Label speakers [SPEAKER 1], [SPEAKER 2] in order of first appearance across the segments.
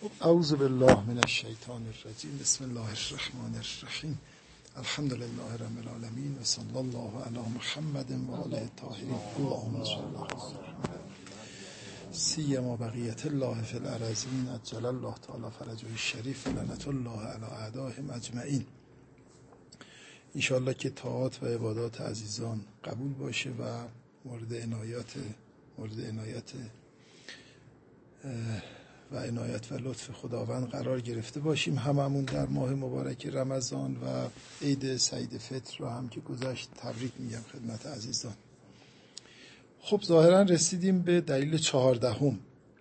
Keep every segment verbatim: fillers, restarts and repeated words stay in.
[SPEAKER 1] اعوذ بالله من الشیطان الرجیم. بسم الله الرحمن الرحیم. الحمد لله رب العالمین و صلی الله علی محمد و آله الطاهرین. اللهم صل علی سیما بقیت الله فی الارضین عجل الله تعالی فرجه الشریف لعنت الله علی اعدائهم اجمعین. ان شاء الله که طاعات و عبادات عزیزان قبول باشه و مورد عنایت مورد عنایت و عنایت و لطف خداوند قرار گرفته باشیم. هممون در ماه مبارک رمضان و عید سعید فطر رو هم که گذشت تبریک میگم خدمت عزیزان. خب ظاهرا رسیدیم به دلیل چهاردهم،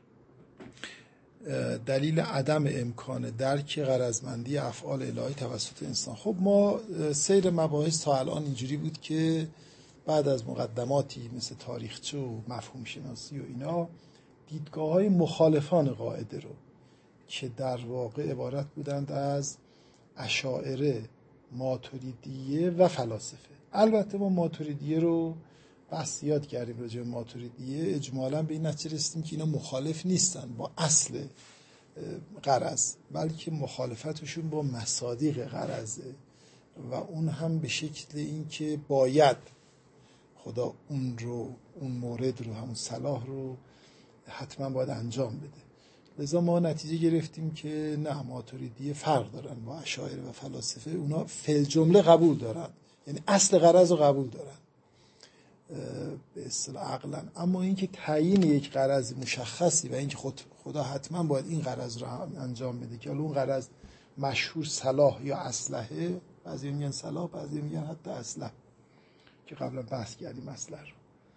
[SPEAKER 1] دلیل عدم امکان درک غرضمندی افعال الهی توسط انسان. خب ما سیر مباحث تا الان اینجوری بود که بعد از مقدماتی مثل تاریخچه و مفهوم شناسی و اینا، دیدگاه‌های مخالفان قاعده رو که در واقع عبارت بودند از اشاعره، ماتریدیه و فلاسفه. البته ما ماتریدیه رو بس یاد کردیم، راجع به ماتریدیه اجمالاً به این نتیجه رسیدیم که اینا مخالف نیستن با اصل غرض، بلکه مخالفتشون با مصادیق غرضه و اون هم به شکل این که باید خدا اون رو اون مورد رو همون صلاح رو حتما باید انجام بده. لذا ما نتیجه گرفتیم که نه، ماتریدیه فرق دارن با اشاعره و فلاسفه. اونا فل جمله قبول دارن، یعنی اصل غرض رو قبول دارن به اصطلاح عقلا، اما اینکه تعیین یک غرض مشخصی و اینکه خود خدا حتما باید این غرض رو انجام بده که اون غرض مشهور صلاح یا اصلحه، بعضی میگن صلاح، بعضی میگن حتی اصلح که قبلا بحث کردیم اصلح رو.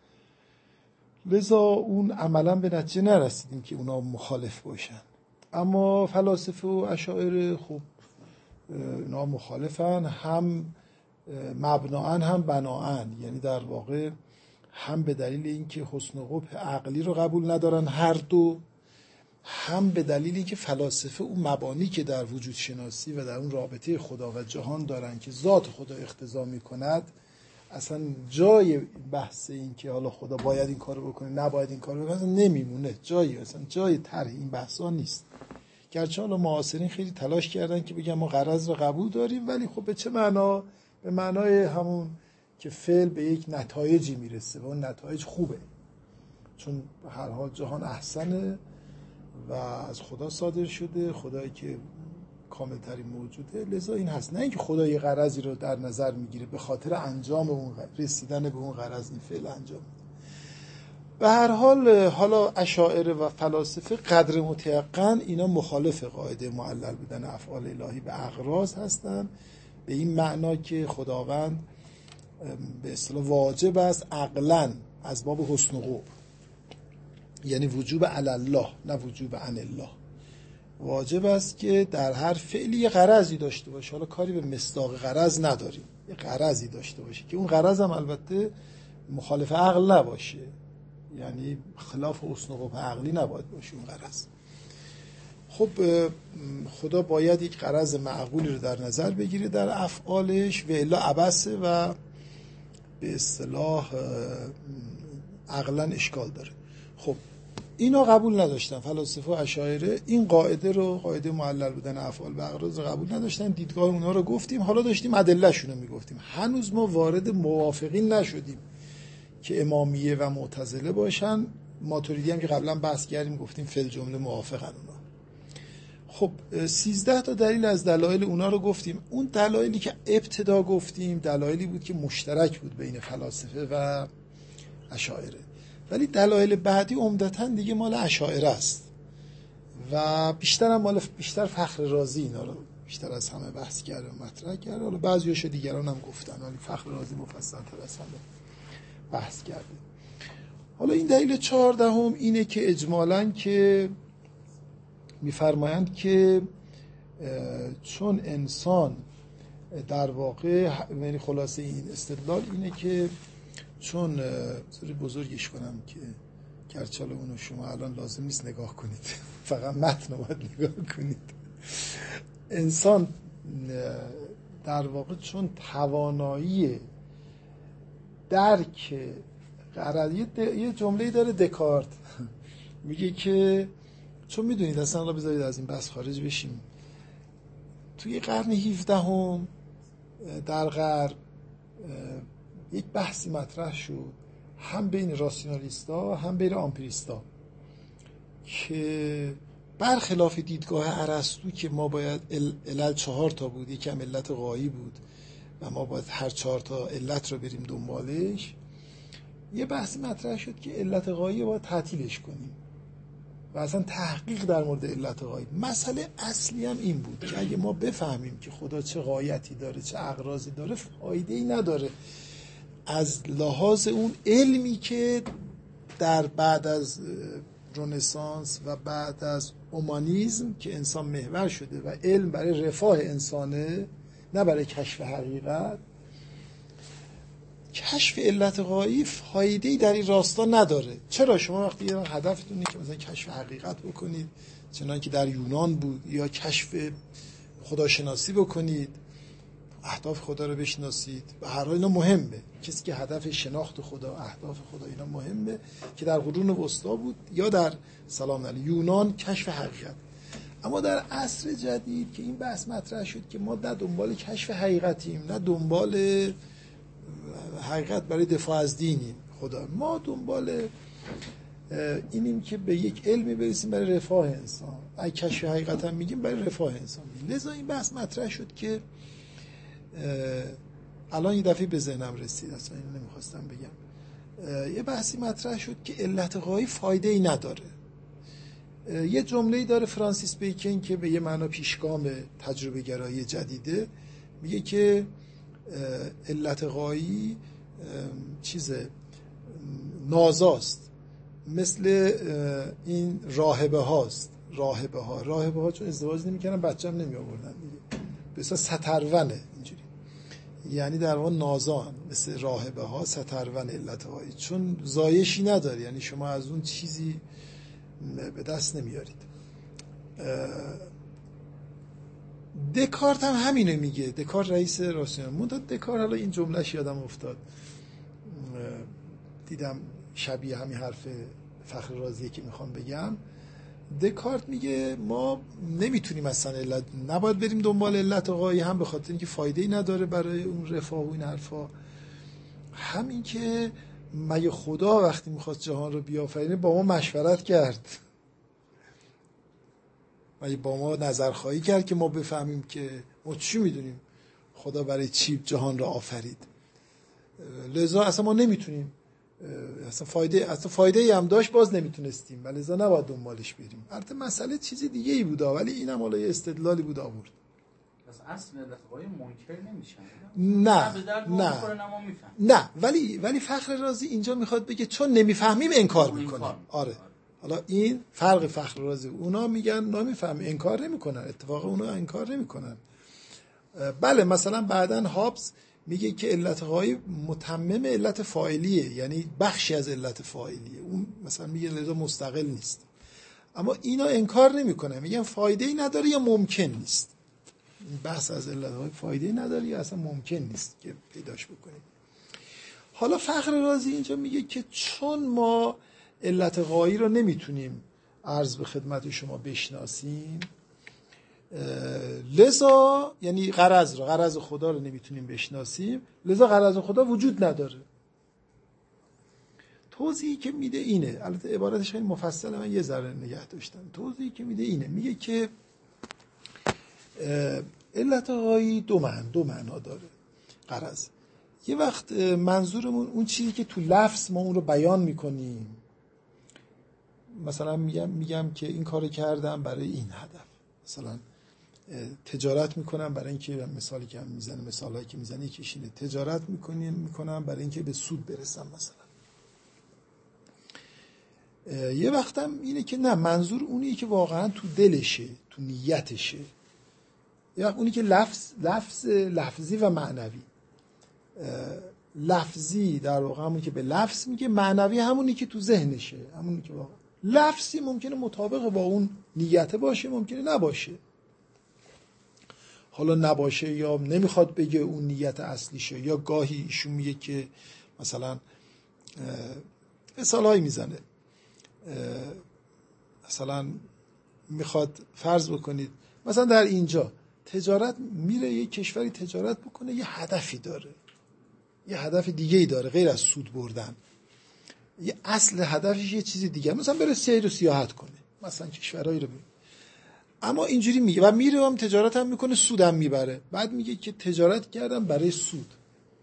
[SPEAKER 1] لذا اون عملا به نتیجه نرسیدیم که اونا مخالف باشن. اما فلاسفه و اشاعره خب اونا مخالفن، هم مبناً هم بناً، یعنی در واقع هم به دلیل اینکه حسن و قبح عقلی رو قبول ندارن هر دو، هم به دلیل اینکه فلاسفه اون مبانی که در وجود شناسی و در اون رابطه خدا و جهان دارن که ذات خدا اقتضا میکند، اصلا جای بحث این که حالا خدا باید این کارو بکنه نباید این کارو بکنه نمیمونه، جایی اصلا جای طرح این بحثا نیست. گرچه حالا معاصرین خیلی تلاش کردن که بگن ما غرض رو قبول داریم، ولی خب به چه معنا؟ به معنای همون که فعل به یک نتایجی میرسه و اون نتایج خوبه، چون هر حال جهان احسنه و از خدا صادر شده، خدایی که کامل ترین موجوده. لذا این هست، نه اینکه خدا یه غرضی رو در نظر میگیره به خاطر انجام اون رسیدن به اون غرض این فعل انجام میده. به هر حال حالا اشاعره و فلاسفه قدر متیقن اینا مخالف قاعده معلل بودن افعال الهی به اغراض هستن، به این معنا که خداوند به اصطلاح واجب است عقلاً از باب حسن و قبح، یعنی وجوب علی الله نه وجوب عن الله، واجب است که در هر فعلی یه غرضی داشته باشه. حالا کاری به مصداق غرض نداریم، یه غرضی داشته باشه که اون غرض هم البته مخالف عقل نباشه، یعنی خلاف حسن و قبح عقلی نباید باشه اون غرض. خب خدا باید یک غرض معقولی رو در نظر بگیره در افعالش و الا عبثه و به اصطلاح عقلا اشکال داره. خب اینا قبول نداشتن، فلاسفه و اشاعره این قاعده رو، قاعده معلل بودن افعال به اغراض رو قبول نداشتن. دیدگاه اونا رو گفتیم، حالا داشتیم ادله‌شون رو میگفتیم. هنوز ما وارد موافقین نشدیم که امامیه و معتزله باشن. ماتریدی هم که قبلا بحث کردیم گفتیم فل جمله موافقن اونا. خب سیزده تا دلیل از دلایل اونا رو گفتیم. اون دلایلی که ابتدا گفتیم دلایلی بود که مشترک بود بین فلاسفه و اشاعره، ولی دلایل بعدی عمدتاً دیگه مال اشاعره است و بیشتر هم مال بیشتر فخر رازی اینا رو بیشتر از همه بحث کرده و مطرح کرده. حالا بعضی‌هاش دیگران هم گفتن، ولی فخر رازی مفصل‌تر از همه بحث کرده. حالا این دلیل چهاردهم اینه که اجمالاً که می‌فرمایند که چون انسان در واقع، یعنی خلاصه این استدلال اینه که چون بذاری بزرگش کنم که گرچه اونو شما الان لازم نیست نگاه کنید فقط متن رو باید نگاه کنید. انسان در واقع چون توانایی درک غرض، یه جمله‌ای داره دکارت میگه که چون میدونید اصلا الله بذارید از این بحث خارج بشیم. توی قرن هفدهم در غرب یک بحثی مطرح شد هم بین راسیونالیستا هم بین آمپریستا که برخلاف دیدگاه ارسطو که ما باید علل چهار تا بود، یکم علت غایی بود و ما باید هر چهار تا علت رو بریم دنبالش، یه بحثی مطرح شد که علت غایی باید تعطیلش کنیم و اصلا تحقیق در مورد علت غایی. مسئله اصلی هم این بود که اگه ما بفهمیم که خدا چه غایتی داره، چه اغراضی داره، فایده‌ای نداره از لحاظ اون علمی که در بعد از رنسانس و بعد از اومانیسم که انسان محور شده و علم برای رفاه انسانه نه برای کشف حقیقت، کشف علت غایی فایده‌ای در این راستا نداره. چرا؟ شما وقتی یه هدفتونه که مثلا کشف حقیقت بکنید چنان که در یونان بود، یا کشف خداشناسی بکنید، اهداف خدا رو بشناسید، و هر حال اینا مهمه. کسی که هدف شناخت خدا، اهداف خدا، اینا مهمه که در قرون وسطا بود یا در سلام علی یونان کشف حقیقت. اما در عصر جدید که این بحث مطرح شد که ما نه دنبال کشف حقیقتیم نه دنبال حقیقت برای دفاع از دینیم خدا، ما دنبال اینیم که به یک علمی برسیم برای رفاه انسان. اگه کشف حقیقت هم میگیم برای رفاه انسان. لذا این بحث مطرح شد که الان یه دفعه به ذهنم رسید، اصلا اینو نمیخواستم بگم. یه بحثی مطرح شد که علت غایی فایده ای نداره. یه جمله‌ای داره فرانسیس بیکن که به یه معنا پیشگام تجربه گرایی جدیده، میگه که علت غایی چیز نازاست، مثل این راهبه هاست. راهبه ها راهبه ها چون ازدواج نمی‌کردن بچه هم نمی آوردن دیگه، بسیار سترونه اینجوری، یعنی در واقع نازان مثل راهبه ها سترون علت غایی، چون زایشی نداره، یعنی شما از اون چیزی به دست نمیارید. دکارت هم همینه میگه. دکارت رئیس راسیونالیسم بود. دکارت حالا این جملهش یادم افتاد، دیدم شبیه همین حرف فخر رازیه که میخوام بگم. دکارت میگه ما نمیتونیم اصلا علت، نباید بریم دنبال علت غایی، هم به خاطر اینکه فایده‌ای نداره برای اون رفاه و این حرفا، همین که مگه خدا وقتی میخواست جهان رو بیافرینه با ما مشورت کرد؟ مگه با ما نظرخواهی کرد که ما بفهمیم که ما چی میدونیم خدا برای چی جهان رو آفرید؟ لذا اصلا ما نمیتونیم، اصلا فایده اصلا فایده ای هم داشت باز نمیتونستیم، ولی لذا نباید دنبالش بریم. البته مسئله چیزی دیگه ای بود، ولی اینم حالا یه استدلالی بود آورد.
[SPEAKER 2] پس اصل علت غایی منکر نمیشن.
[SPEAKER 1] نه نه نه ولی ولی فخر رازی اینجا میخواد بگه چون نمیفهمیم انکار میکنیم. آره حالا این فرق فخر رازی، اونا میگن نمیفهمیم انکار نمیکنن، اتفاقا اونا انکار نمیکنن. بله مثلا بعدن هابز میگه که علت غایی متمم علت فاعلیه، یعنی بخشی از علت فاعلیه، اون مثلا میگه لذا مستقل نیست. اما اینا انکار نمیکنن، میگن فایده‌ای نداره یا ممکن نیست. این بحث از علت غایی فایده‌ای نداره یا اصلا ممکن نیست که پیداش بکنیم. حالا فخر رازی اینجا میگه که چون ما علت غایی رو نمیتونیم عرض به خدمت شما بشناسیم، لذا یعنی غرض رو غرض خدا رو نمیتونیم بشناسیم، لذا غرض خدا وجود نداره. توضیحی که میده اینه، البته عبارتش خیلی مفصله، من یه ذره نگه داشتم. توضیحی که میده اینه، میگه که علت غایی دو معنی دو معنا داره. غرض یه وقت منظورمون اون چیزی که تو لفظ ما اون رو بیان میکنیم، مثلا میگم میگم که این کارو کردم برای این هدف، مثلا تجارت میکنم برای اینکه، مثالی که هم میزنه مثالایی که میزنه یکیش اینه، تجارت میکنیم میکنم برای اینکه به سود برسم مثلا. یه وقتم اینه که نه، منظور اونیه که واقعا تو دلشه، تو نیتشه. یه وقت اونی که لفظ لفظ لفظی و معنوی. لفظی در واقع همونی که به لفظ میگه، معنوی همونی که تو ذهنشه، همونی که واقعا لفظی ممکنه مطابق با اون نیت باشه، ممکنه نباشه. حالا نباشه یا نمیخواد بگه اون نیت اصلیشه، یا گاهی ایشون میگه که مثلا مثالایی میزنه، مثلا میخواد فرض بکنید مثلا در اینجا تجارت میره یه کشوری تجارت بکنه، یه هدفی داره، یه هدف دیگه ای داره غیر از سود بردن، یه اصل هدفش یه چیزی دیگه، مثلا بره سیر و سیاحت کنه، مثلا کشورایی رو بره. اما اینجوری میگه و میره هم تجارت هم میکنه، سودم میبره، بعد میگه که تجارت کردم برای سود.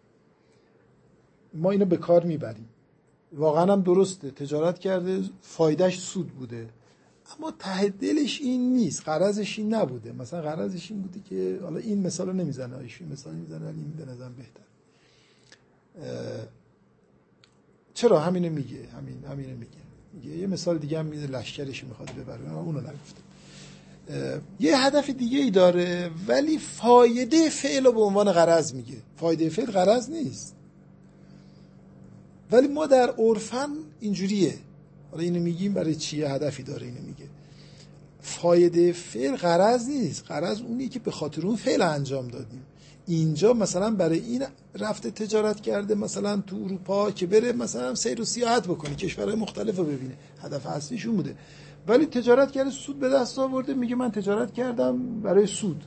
[SPEAKER 1] ما اینو به کار میبریم، واقعا هم درسته، تجارت کرده فایدهش سود بوده، اما ته دلش این نیست، غرضش این نبوده. مثلا غرضش این بوده که حالا این مثال رو نمیزنه، ایشون مثال میزنه ولی این به نظرم بهتر. چرا همینو میگه؟ همین همینو میگه. میگه یه مثال دیگه هم میده، لشکرش میخواد ببره، اما اونو نگفته. یه هدف دیگه ای داره ولی فایده فعل رو به عنوان غرض میگه. فایده فعل غرض نیست، ولی ما در عرفن اینجوریه. حالا اینو میگیم برای چیه؟ هدفی داره. اینو میگه فایده فعل غرض نیست، غرض اونی که به خاطر اون فعل انجام دادیم. اینجا مثلا برای این رفته تجارت کرده مثلا تو اروپا که بره مثلا سیر و سیاحت بکنه، کشورهای مختلف رو ببینه، هدف اصلیشون بوده، ولی تجارت کرده سود به دست آورده، میگه من تجارت کردم برای سود.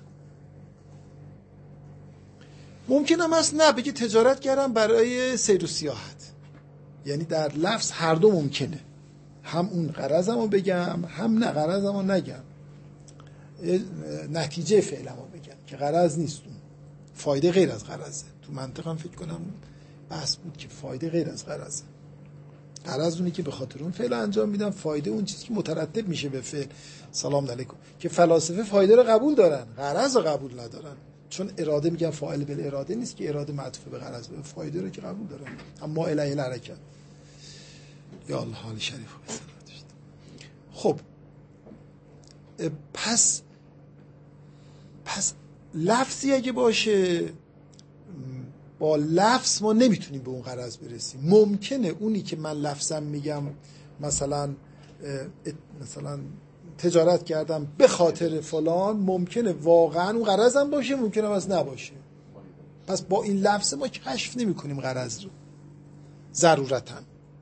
[SPEAKER 1] ممکن هم هست نه بگه تجارت کردم برای سیر و سیاحت، یعنی در لفظ هر دو ممکنه، هم اون غرضمو بگم هم نه غرضمو نگم، نتیجه فعلمو بگم که غرض نیست، اون فایده غیر از غرضه. تو منطق هم فکر کنم بحث بود که فایده غیر از غرضه. غرض اونی که به خاطر اون فعل انجام میدم، فایده اون چیزی که مترتب میشه به فعل. سلام علیکم. که فلاسفه فایده رو قبول دارن، غرض رو قبول ندارن، چون اراده میگن فاعل بل اراده نیست که اراده معطوف به غرض، به فایده رو که قبول دارن. اما الیه الحرکت. یا الله حال شریف. خب پس پس لفظی اگه باشه، با لفظ ما نمیتونیم به اون غرض برسیم. ممکنه اونی که من لفظم میگم مثلا مثلا تجارت کردم به خاطر فلان، ممکنه واقعا اون غرضم باشه، ممکنه از نباشه. پس با این لفظ ما کشف نمی کنیم غرض رو ضرورتاً.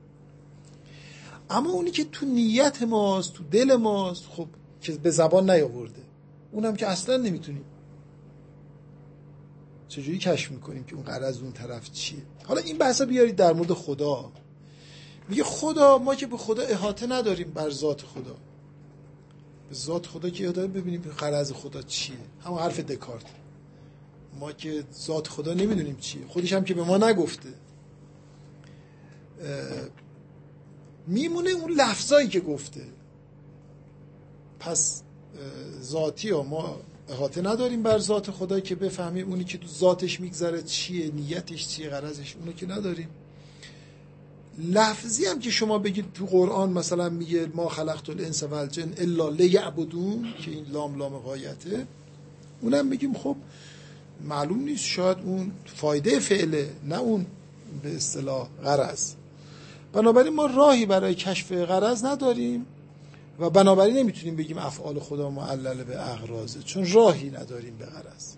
[SPEAKER 1] اما اونی که تو نیت ماست، تو دل ماست، خب که به زبان نیاورده، اونم که اصلا نمیتونیم. چجوری کشف میکنیم که اون غرض اون طرف چیه؟ حالا این بحثا بیارید در مورد خدا. میگه خدا، ما که به خدا احاطه نداریم بر ذات خدا، به ذات خدا که احاطه ببینیم غرض خدا چیه. همون حرف دکارت، ما که ذات خدا نمیدونیم چیه، خودش هم که به ما نگفته. میمونه اون لفظایی که گفته. پس ذاتی ها ما احاطه نداریم بر ذات خدا که بفهمیم اونی که تو ذاتش میگذره چیه، نیتش چیه، غرضش، اونو که نداریم. لفظی هم که شما بگید تو قرآن مثلا میگه ما خلقت الانس و الجن الا لیعبدون، که این لام لام غایته، اونم میگیم خب معلوم نیست، شاید اون فایده فعله نه اون به اصطلاح غرض. بنابراین ما راهی برای کشف غرض نداریم و بنابراین نمیتونیم بگیم افعال خدا معلل به اغراضه، چون راهی نداریم به غرض.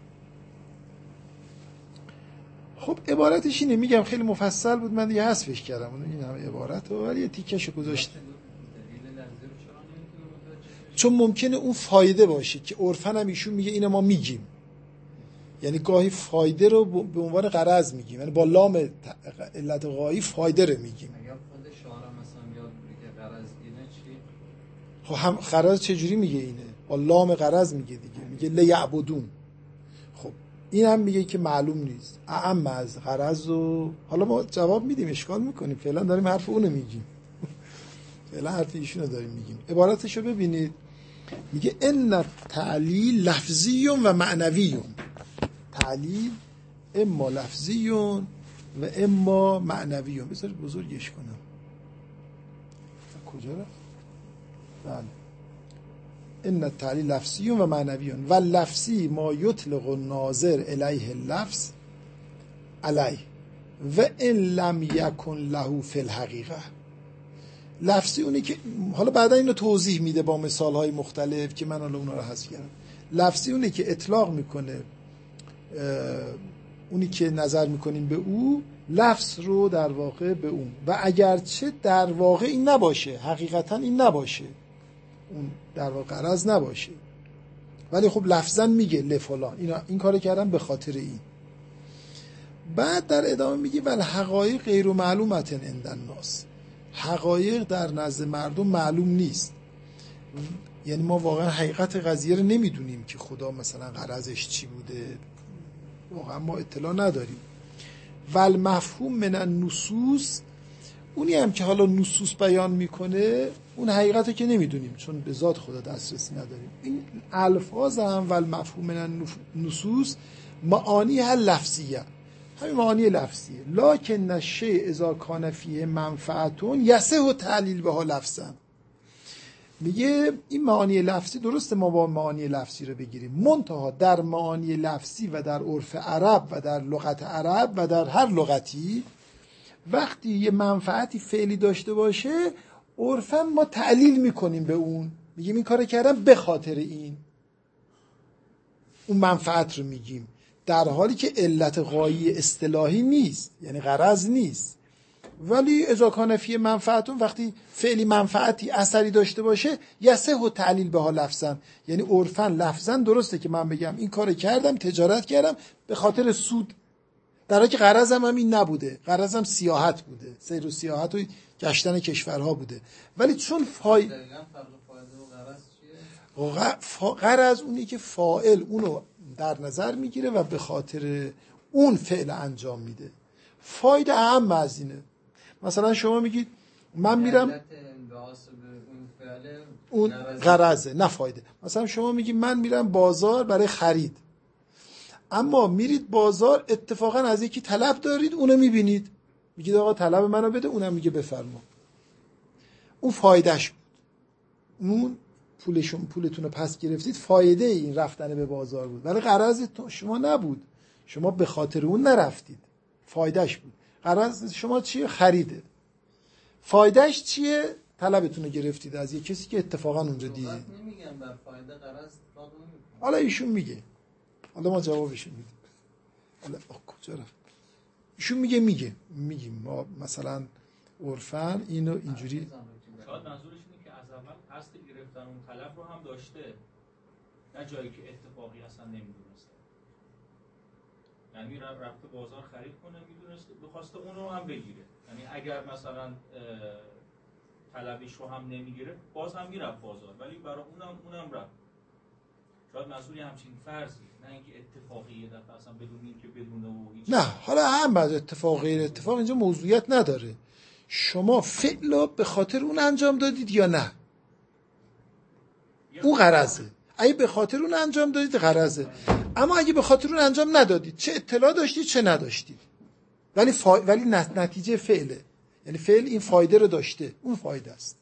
[SPEAKER 1] خب عبارتش اینه، میگم خیلی مفصل بود، من دیگه حذفش کردم اون این همه عبارت رو، ولی یه تیکشو گذاشتم چون ممکنه اون فایده باشه که عرفاً هم ایشون میگه اینو ما میگیم، یعنی گاهی فایده رو به عنوان غرض میگیم، یعنی با لام علت غایی فایده رو میگیم. خب هم غرض چجوری میگه اینه؟ با لام غرض میگه دیگه، میگه لیعبدون. خب این هم میگه که معلوم نیست، اعم از غرض. و حالا ما جواب میدیم، اشکال میکنیم، فعلا داریم حرف اونو میگیم فعلا حرف ایشونو داریم میگیم. عبارتشو ببینید، میگه ان تعلیل لفظی و معنوی. تعلیل اما لفظی و اما معنوی. بذارید بزرگش کنم. کجا رفت؟ بله. ان التعلیل لفظی و معنوی و لفظی ما یطلق الناظر الیه اللفظ علیه و ان لم یکن له فی الحقیقه. لفظی اونی که حالا بعدا اینو توضیح میده با مثالهای مختلف که من حالا اونا رو حذف کردم. لفظی اونی که اطلاق میکنه، اونی که نظر میکنیم به او، لفظ رو در واقع به اون، و اگرچه در واقع این نباشه، حقیقتا این نباشه، اون در واقع غرض نباشه، ولی خب لفظا میگه لفلان اینا این کارو کردم به خاطر این. بعد در ادامه میگه ول حقایق غیر معلومت عند الناس، حقایق در نزد مردم معلوم نیست، یعنی ما واقعا حقیقت قضیه رو نمیدونیم که خدا مثلا غرضش چی بوده، واقعا ما اطلاع نداریم. ول مفهوم من النصوص، اونی هم که حالا نصوص بیان میکنه اون حقیقت رو که نمیدونیم چون به ذات خدا دسترسی نداریم. این الفاظ هم ول مفهوم من النصوص معانی ها لفظیه، همین معانی لفظیه. لکن الشیء اذا کان فیه منفعتون یصح تعلیل بها لفظا، میگه این معانی لفظی درسته ما با معانی لفظی رو بگیریم، منتها در معانی لفظی و در عرف عرب و در لغت عرب و در هر لغتی وقتی یه منفعتی فعلی داشته باشه عرفا ما تعلیل میکنیم به اون، میگیم این کار کردم به خاطر این، اون منفعت رو میگیم، در حالی که علت غایی اصطلاحی نیست، یعنی غرض نیست. ولی اذا کان فی منفعتون، وقتی فعلی منفعتی اثری داشته باشه یصح و تعلیل بها لفظا، یعنی عرفا لفظا درسته که من بگم این کار کردم تجارت کردم به خاطر سود، در حالی که غرضم هم این نبوده، غرضم سیاحت بوده، سیر و سیاحت و گشتن کشورها بوده. ولی چون فای غرض اونی که فاعل اونو در نظر میگیره و به خاطر اون فعل انجام میده، فایده اهم از اینه. مثلا شما میگید من میرم، اون غرضه نه فایده. مثلا شما میگید من میرم بازار برای خرید، اما میرید بازار اتفاقا از یکی طلب دارید، اونو میبینید میگید آقا طلب منو بده، اونم میگه بفرما، اون فایدهش بود، اون پولشون پولتون رو پس گرفتید، فایده این رفتن به بازار بود، ولی غرض شما نبود، شما به خاطر اون نرفتید، فایدهش بود. غرض شما چیه؟ خریده. فایدهش چیه؟ طلبتون رو گرفتید از یک کسی که اتفاقا اونجا دیدید.
[SPEAKER 2] نمیگم بر فایده غرض باقی نمیکنه.
[SPEAKER 1] حالا ایشون میگه، حالا ما جوابش میدیم. حالا کجا رفت؟ ایشون میگه میگه میگیم ما مثلا عرفاً اینو اینجوری،
[SPEAKER 3] شاید منظورش اینه که از اول قصد گرفتن اون طلب رو هم داشته، نه جایی که اتفاقی اصلا نمیدونسته، یعنی رفته بازار خرید کنه میدونسته بخواسته اون رو هم بگیره، یعنی اگر مثلا طلبیش رو هم نمیگیره باز هم میرفت بازار، ولی برای اونم اونم رفت. شاید مسئولی همچین فرضی، نه اینکه اتفاقی یه دفعه اصلا بدون اینکه بدونه و هیچ.
[SPEAKER 1] نه حالا هم بعد اتفاق غیر اتفاق اینجا موضوعیت نداره، شما فعل رو به خاطر اون انجام دادید یا نه، اون غرضه. اگه به خاطر اون انجام دادید غرضه، اما اگه به خاطر اون انجام ندادید چه اطلاع داشتید چه نداشتید، ولی فا... ولی نتیجه فعله، یعنی فعل این فایده رو داشته، اون فایده است.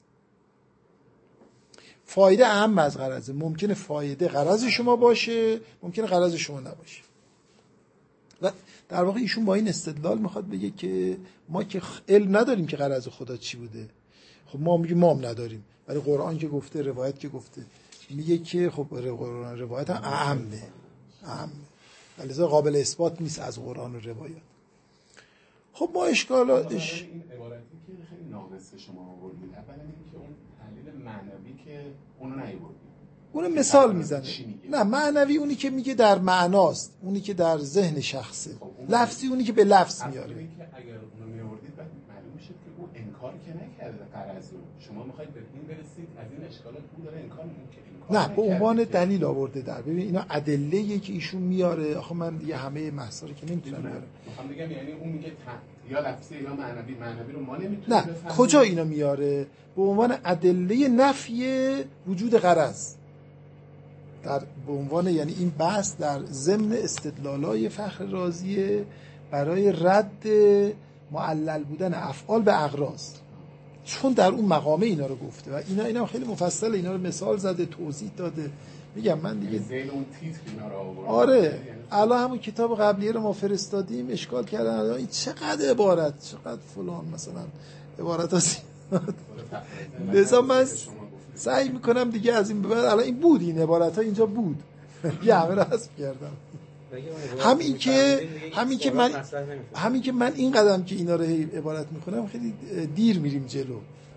[SPEAKER 1] فایده اهم از غرضه. ممکنه فایده غرض شما باشه، ممکنه غرض شما نباشه. و در واقع ایشون با این استدلال میخواد بگه که ما که علم نداریم که غرض خدا چی بوده. خب ما میگیم ما هم نداریم، ولی قرآن که گفته، روایت که گفته، میگه که خب قرآن روایت هم اهمه اهمه ولی قابل اثبات نیست از قرآن و روایت. خب ما اشکالاتش
[SPEAKER 4] این عبارتی که خیلی ناقص شما آوردید، اولا اینکه اون تحلیل معنوی که اونو نیاوردید،
[SPEAKER 1] اونو مثال میزنه. نه معنوی اونی که میگه در معناست، اونی که در ذهن شخصه. خب لفظی اونی که به لفظ میاره.
[SPEAKER 4] اصلا که اگر اونو میآوردید بعد معلوم میشه که اون انکار که نکرده غرضو، شما میخواید به این برسید از این اشکالات اون داره انکار میکنه.
[SPEAKER 1] نه به عنوان دلیل آورده در. ببین اینا ادله که ایشون میاره، آخه من دیگه همه محصا رو که نمیتونم بیارم.
[SPEAKER 4] میخوام بگم یعنی اون میگه یا لفظی یا معنوی، معنوی رو ما نمیتونیم
[SPEAKER 1] بفهمیم. نه کجا اینا میاره؟ به عنوان ادله نفی وجود غرض، در به عنوان یعنی این بحث در ضمن استدلالای فخر رازی برای رد معلل بودن افعال به اغراض، چون در اون مقامه اینا رو گفته و اینا اینا خیلی مفصل اینا رو مثال زده، توضیح داده. میگم من دیگه
[SPEAKER 4] زیل اون تیتر اینا رو آورد.
[SPEAKER 1] آره الان همون کتاب قبلیه رو ما فرستادیم، اشکال کردن این چقدر عبارت، چقدر فلان مثلا عبارت هست. لذا من سعی میکنم دیگه از این به بعد، الان این بود، این عبارت ها اینجا بود یه همه رو حذف کردم. همین که همین که من همین که من این قدم که اینا رو عبارت میکنم خیلی دیر میریم جلو،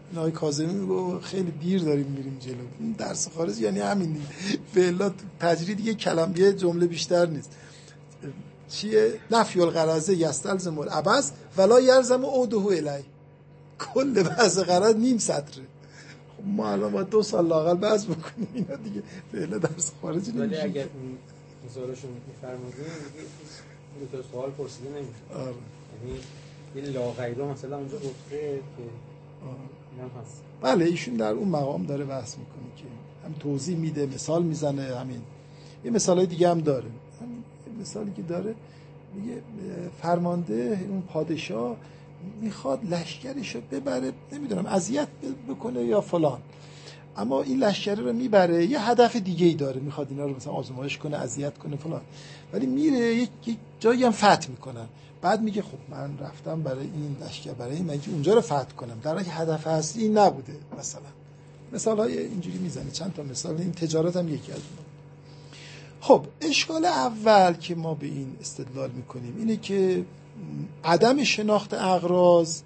[SPEAKER 1] آقای کاظمی میگه خیلی دیر داریم میریم جلو. این درس خارج یعنی همین دیگه. فعلا تجرید دیگه کلمه یه جمله بیشتر نیست. چیه؟ نفی الغرض یستلزم العبث ولا یلزم عوده الیه. کل بحث غرض نیم سطره. خب ما الان باید دو سال لااقل بحث بکنیم اینا دیگه فعلا درس خارجی نمیشه.
[SPEAKER 5] ولی اگر این مثالشون میفرمایید دیگه دو تا سوال پرسیده نمیشه.
[SPEAKER 1] آره.
[SPEAKER 5] یعنی این لاغیرا مثلا اونجا گفته که اینم هست.
[SPEAKER 1] بله ایشون در اون مقام داره بحث میکنه که هم توضیح میده، مثال میزنه. همین یه مثالای دیگه هم داره. همین مثالی که داره میگه فرمانده اون پادشاه میخواد لشکرشو ببره، نمیدونم اذیت بکنه یا فلان، اما این لشکر رو میبره یه هدف دیگه ای داره، میخواد اینا رو مثلا آزمایش کنه، اذیت کنه فلان، ولی میره یک جایی هم فتح میکنن. بعد میگه خب من رفتم برای این لشکر، برای این من اونجا رو فتح کنم، در حالی هدف اصلی این نبوده. مثلا مثال های اینجوری میزنه، چند تا مثال. این تجارت هم یکی از اونها. خب اشکال اول که ما به این استدلال میکنیم اینه که عدم شناخت اغراض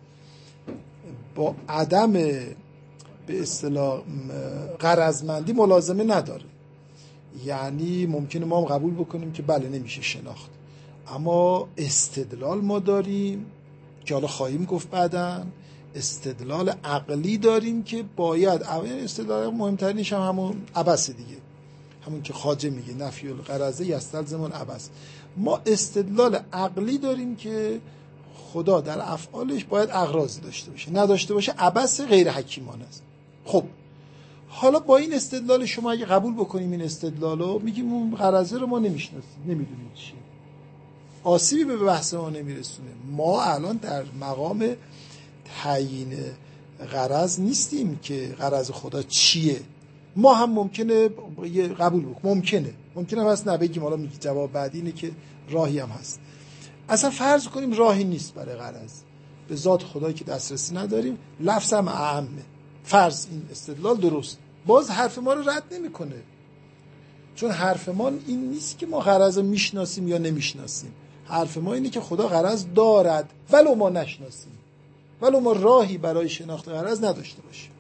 [SPEAKER 1] با عدم به اصطلاح غرضمندی ملازمه نداره. یعنی ممکنه ما هم قبول بکنیم که بله نمیشه شناخت، اما استدلال ما داریم که حالا خواهیم گفت بعداً، استدلال عقلی داریم که باید، استدلال مهمترینش هم همون عبث دیگه، همون که خواجه میگه نفی الغرض یستلزم العبث. ما استدلال عقلی داریم که خدا در افعالش باید اغراضی داشته باشه، نداشته باشه عبث غیر حکیمانه است. خب حالا با این استدلال شما اگه قبول بکنیم این استدلالو، میگیم اون غرضه رو ما نمیشناسیم، نمیدونیم چیه، آسیبی به بحث ما نمیرسونه. ما الان در مقام تعیین غرض نیستیم که غرض خدا چیه. ما هم ممکنه یه قبول بکنیم، ممکنه ممکنه هست نبگیم. حالا میگه جواب بعدی اینه که راهی هم هست. اصلا فرض کنیم راهی نیست برای غرض، به ذات خدایی که دسترسی نداریم، لفظ هم اعمه، فرض این استدلال درست، باز حرف ما رو رد نمیکنه، چون حرف ما این نیست که ما غرض رو میشناسیم یا نمیشناسیم. حرف ما اینه که خدا غرض دارد ولو ما نشناسیم، ولو ما راهی برای شناخت غرض نداشته باشیم.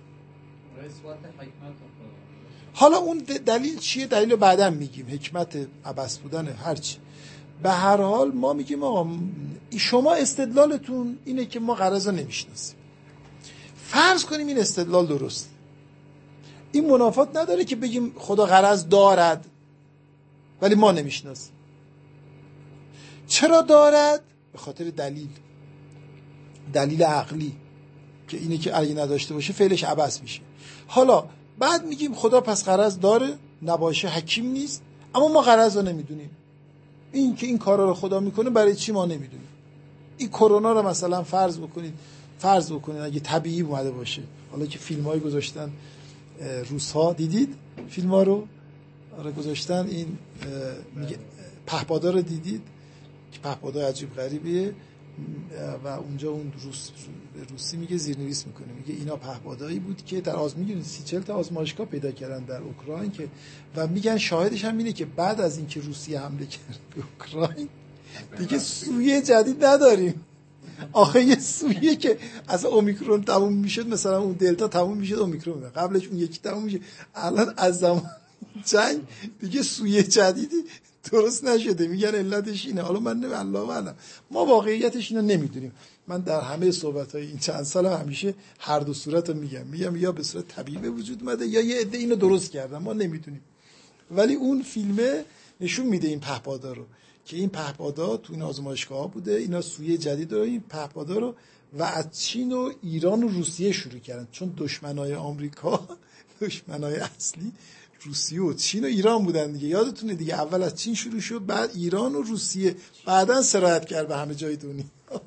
[SPEAKER 1] حالا اون دلیل چیه؟ دلیل بعداً میگیم، حکمت عبث بودن هرچی. به هر حال ما میگیم آقا شما استدلالتون اینه که ما غرض رو نمیشناسیم. فرض کنیم این استدلال درست، این منافات نداره که بگیم خدا غرض دارد ولی ما نمیشناسیم. چرا دارد؟ به خاطر دلیل، دلیل عقلی که اینه که اگه نداشته باشه فعلش عبث میشه. حالا بعد میگیم خدا پس غرض داره، نباشه حکیم نیست، اما ما غرض رو نمیدونیم. این که این کارا رو خدا میکنه برای چی ما نمیدونیم. این کرونا رو مثلا فرض بکنید، فرض بکنید اگه طبیعی اومده باشه، حالا که فیلم‌های گذاشتن روس‌ها، دیدید فیلم‌ها رو؟ آره گذاشتن، این میگه پهپادا رو دیدید که پهپادا عجیب غریبیه و اونجا اون روس روسی میگه زیرنویس میکنه، میگه اینا پهپادایی بود که در آز میگن سی چهل تا آزمایشگاه پیدا کردن در اوکراین که، و میگن شاهدش هم اینه که بعد از اینکه روسیه حمله کرد به اوکراین دیگه سویه جدید نداریم. آخه یه سویه که از اومیکرون تموم میشد، مثلا اون دلتا تموم میشد، اومیکرون قبلش اون یکی تموم میشه، الان از زمان جنگ دیگه سویه جدیدی درست نشده. میگن علتش اینه. حالا من نه الله اعلم، ما واقعیتش اینو نمیدونیم. من در همه صحبت‌های این چند سال هم همیشه هر دو صورت رو میگم، میگم یا به صورت طبیعی به وجود اومده یا یه عده اینو درست کردن، ما نمیدونیم. ولی اون فیلمه نشون میده این پهپادا رو که این پهپادا تو این آزمایشگاه‌ها بوده، اینا سویه جدید داره این پهپادا رو، و از چین و ایران و روسیه شروع کردن، چون دشمنای آمریکا دشمنای اصلی روسیه و چین و ایران بودن دیگه، یادتونه دیگه، اول از چین شروع شد، بعد ایران و روسیه، بعدن سرایت کرد به همه جای دنیا.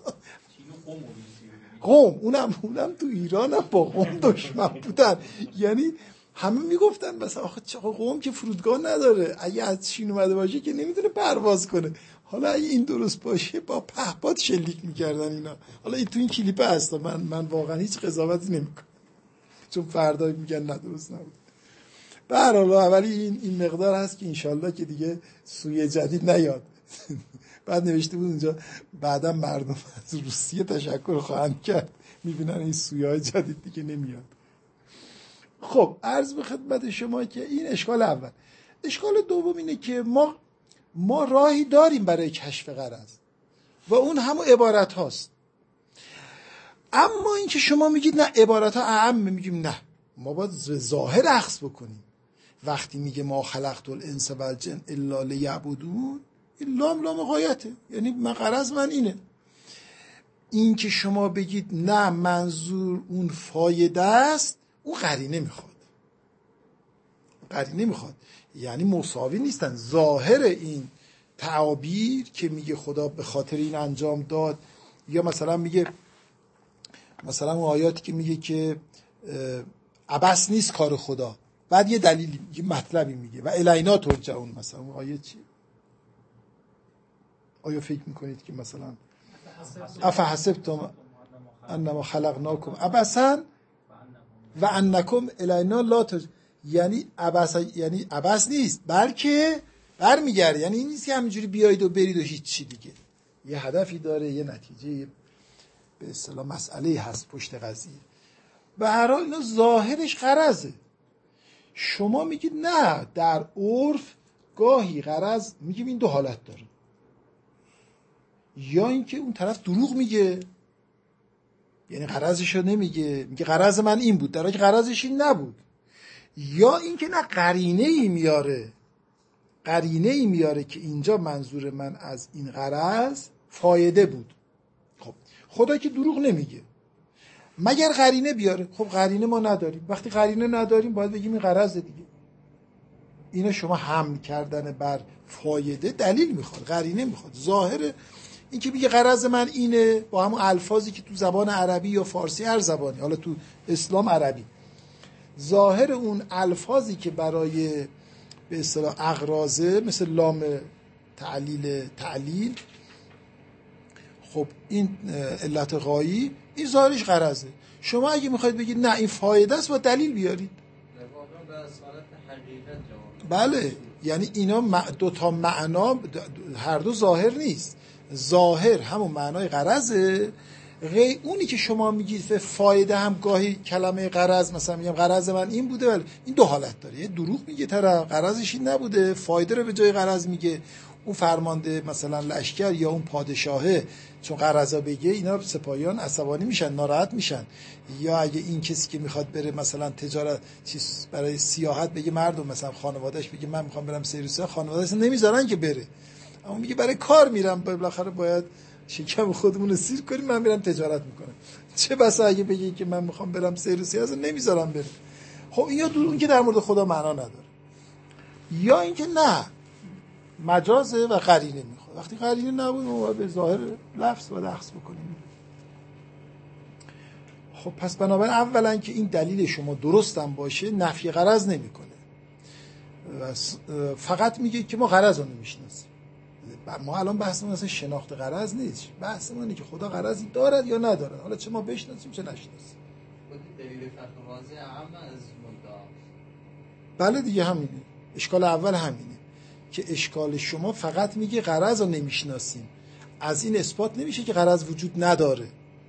[SPEAKER 1] قوم اونم اونم تو ایران هم با قوم دشمن بودن، یعنی همه میگفتن بس آخه قوم که فرودگاه نداره، اگه از چین اومده باشه که نمیتونه پرواز کنه، حالا اگه این درست باشه با پهپاد شلیک میکردن اینا. حالا این تو این کلیپ هست، من من واقعا هیچ قضاوتی نمیکنم چون فردا میگن نه درست نبود. به هر حال اولی این این مقدار هست که انشالله که دیگه سویه جدید نیاد. بعد نوشته بود اونجا بعدا مردم از روسیه تشکر خواهند کرد میبینن این سویه‌های جدید دیگه نمیاد. خب عرض به خدمت شما که این اشکال اول. اشکال دوم اینه که ما ما راهی داریم برای کشف غرض و اون همون عبارت هاست. اما این که شما میگید نه عبارت ها اعم، میگیم نه، ما باید ظاهر اخذ بکنیم. وقتی میگه ما خلقت الانس و الجن الا لیعبدون، این لام لام غایته، یعنی من غرض من اینه. این که شما بگید نه منظور اون فایده است، اون قرینه میخواد، قرینه میخواد، یعنی مساوی نیستن. ظاهر این تعابیر که میگه خدا به خاطر این انجام داد، یا مثلا میگه مثلا اون آیاتی که میگه که عبث نیست کار خدا، بعد یه دلیلی یه مطلبی میگه و الینا ترجعون، مثلا اون آیه چی؟ آیا فکر میکنید که مثلا افحسبتم انما خلقناکم عبثا و انکم الینا لا ترجعون، یعنی عبث، یعنی عبث نیست بلکه برمیگرده، یعنی این نیست که همینجوری بیایید و برید و هیچ چی دیگه، یه هدفی داره، یه نتیجه به اصطلاح مسئله هست پشت قضیه. به هر حال اینا ظاهرش غرضه. شما میگید نه، در عرف گاهی غرض، میگیم این دو حالت داره، یا اینکه اون طرف دروغ میگه، یعنی غرضشو نمیگه، میگه غرض من این بود در حالی که غرضش این نبود، یا اینکه نه قرینه ای میاره، قرینه ای میاره که اینجا منظور من از این غرض فایده بود. خب خدا که دروغ نمیگه مگر قرینه بیاره. خب قرینه ما نداریم، وقتی قرینه نداریم باید بگیم این غرض دیگه. اینا شما حمل کردن بر فایده دلیل میخواد، قرینه میخواد. ظاهر این که میگه غرض من اینه با همون الفاظی که تو زبان عربی یا فارسی، هر زبانی، حالا تو اسلام عربی، ظاهر اون الفاظی که برای به اصطلاح اغراضه، مثل لام تعلیل تعلیل، خب این علت غایی، این ظاهرش غرضه. شما اگه میخواید بگید نه این فایده است، با دلیل بیارید. بله، یعنی اینا دو تا معنا، هر دو ظاهر نیست. ظاهر همون معنای غرضه، غیر اونی که شما میگید فایده هم گاهی کلمه غرض، مثلا میگم غرض من این بوده، ولی این دو حالت داره. یه دروغ میگه طرف، غرضش این نبوده، فایده رو به جای غرض میگه. اون فرمانده مثلا لشکر یا اون پادشاهه چون غرضا بگه، اینا سپاهیان عصبانی میشن، ناراحت میشن. یا اگه این کسی که میخواد بره مثلا تجارت چیز برای سیاحت بگه، مردم مثلا خانواده‌اش بگه من میخوام برم سیروسه، خانواده‌اش نمیذارن که بره، اما میگه برای کار میرم، بالاخره باید شکم خودمون رو سیر کنیم، من میرم تجارت میکنم. چه بسا اگه بگی که من میخوام برم سیروسی، اصلا نمیذارم بره. خب این یا دور اون که در مورد خدا معنا نداره، یا اینکه نه مجازه و قرینه میخواد. وقتی قرینه نبود ما به ظاهر لفظ باید اخذ بکنیم. خب پس بنابراین اولا که این دلیل شما درست هم باشه، نفی غرض نمیکنه، فقط میگه که ما غرض رو نمیشناسیم. ما الان بحثمون اصلا شناخت غرض نیست، بحثمون اینه که خدا غرضی دارد یا ندارد، حالا چه ما بشناسیم چه نشناسیم.
[SPEAKER 2] دلیل فتح واضح اهم از مدعا.
[SPEAKER 1] بله دیگه همینه، اشکال اول همینه که اشکال شما فقط میگه غرض رو نمیشناسیم، از این اثبات نمیشه که غرض وجود نداره.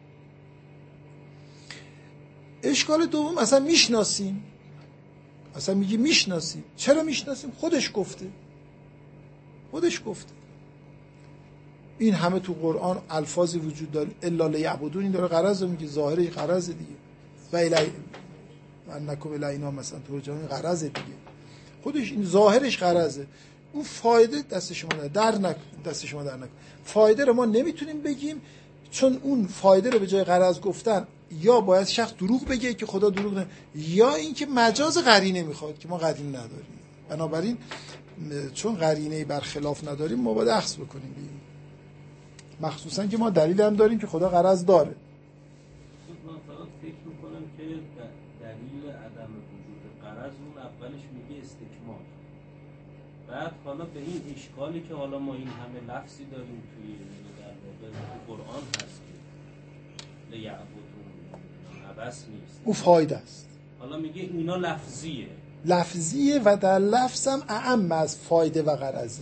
[SPEAKER 1] اشکال دوم اصلا میشناسیم، اصلا میگه میشناسیم. چرا میشناسیم؟ خودش گفته، خودش گفته. این همه تو قرآن الفاظی وجود داره، الا لیعبدون، این داره غرض رو میگه، ظاهره غرض دیگه. و الی انکم الینا مثلا ترجمه غرض دیگه، خودش این ظاهرش غرضه. اون فایده دست شما در نکن، دست شما در نکن. فایده رو ما نمیتونیم بگیم، چون اون فایده رو به جای غرض گفتن، یا باید شخص دروغ بگه که خدا دروغ نه، یا اینکه مجاز قرینه میخواد که ما قرینه نداریم. بنابراین چون قرینه برخلاف نداریم ما باید اخذ بکنیم بیم. مخصوصا که ما دلیل هم داریم که خدا غرض داره.
[SPEAKER 6] من فقط فکر میکنم که دلیل عدم وجود غرض اون اولش میگه استکمال، بعد حالا به این اشکالی که حالا ما این همه لفظی داریم توی در واقع تو قرآن هست که لیعبدون عبث نیست،
[SPEAKER 1] او فایده است.
[SPEAKER 6] حالا میگه اینا لفظیه،
[SPEAKER 1] لفظیه و در لفظم اعم از فایده و غرضه.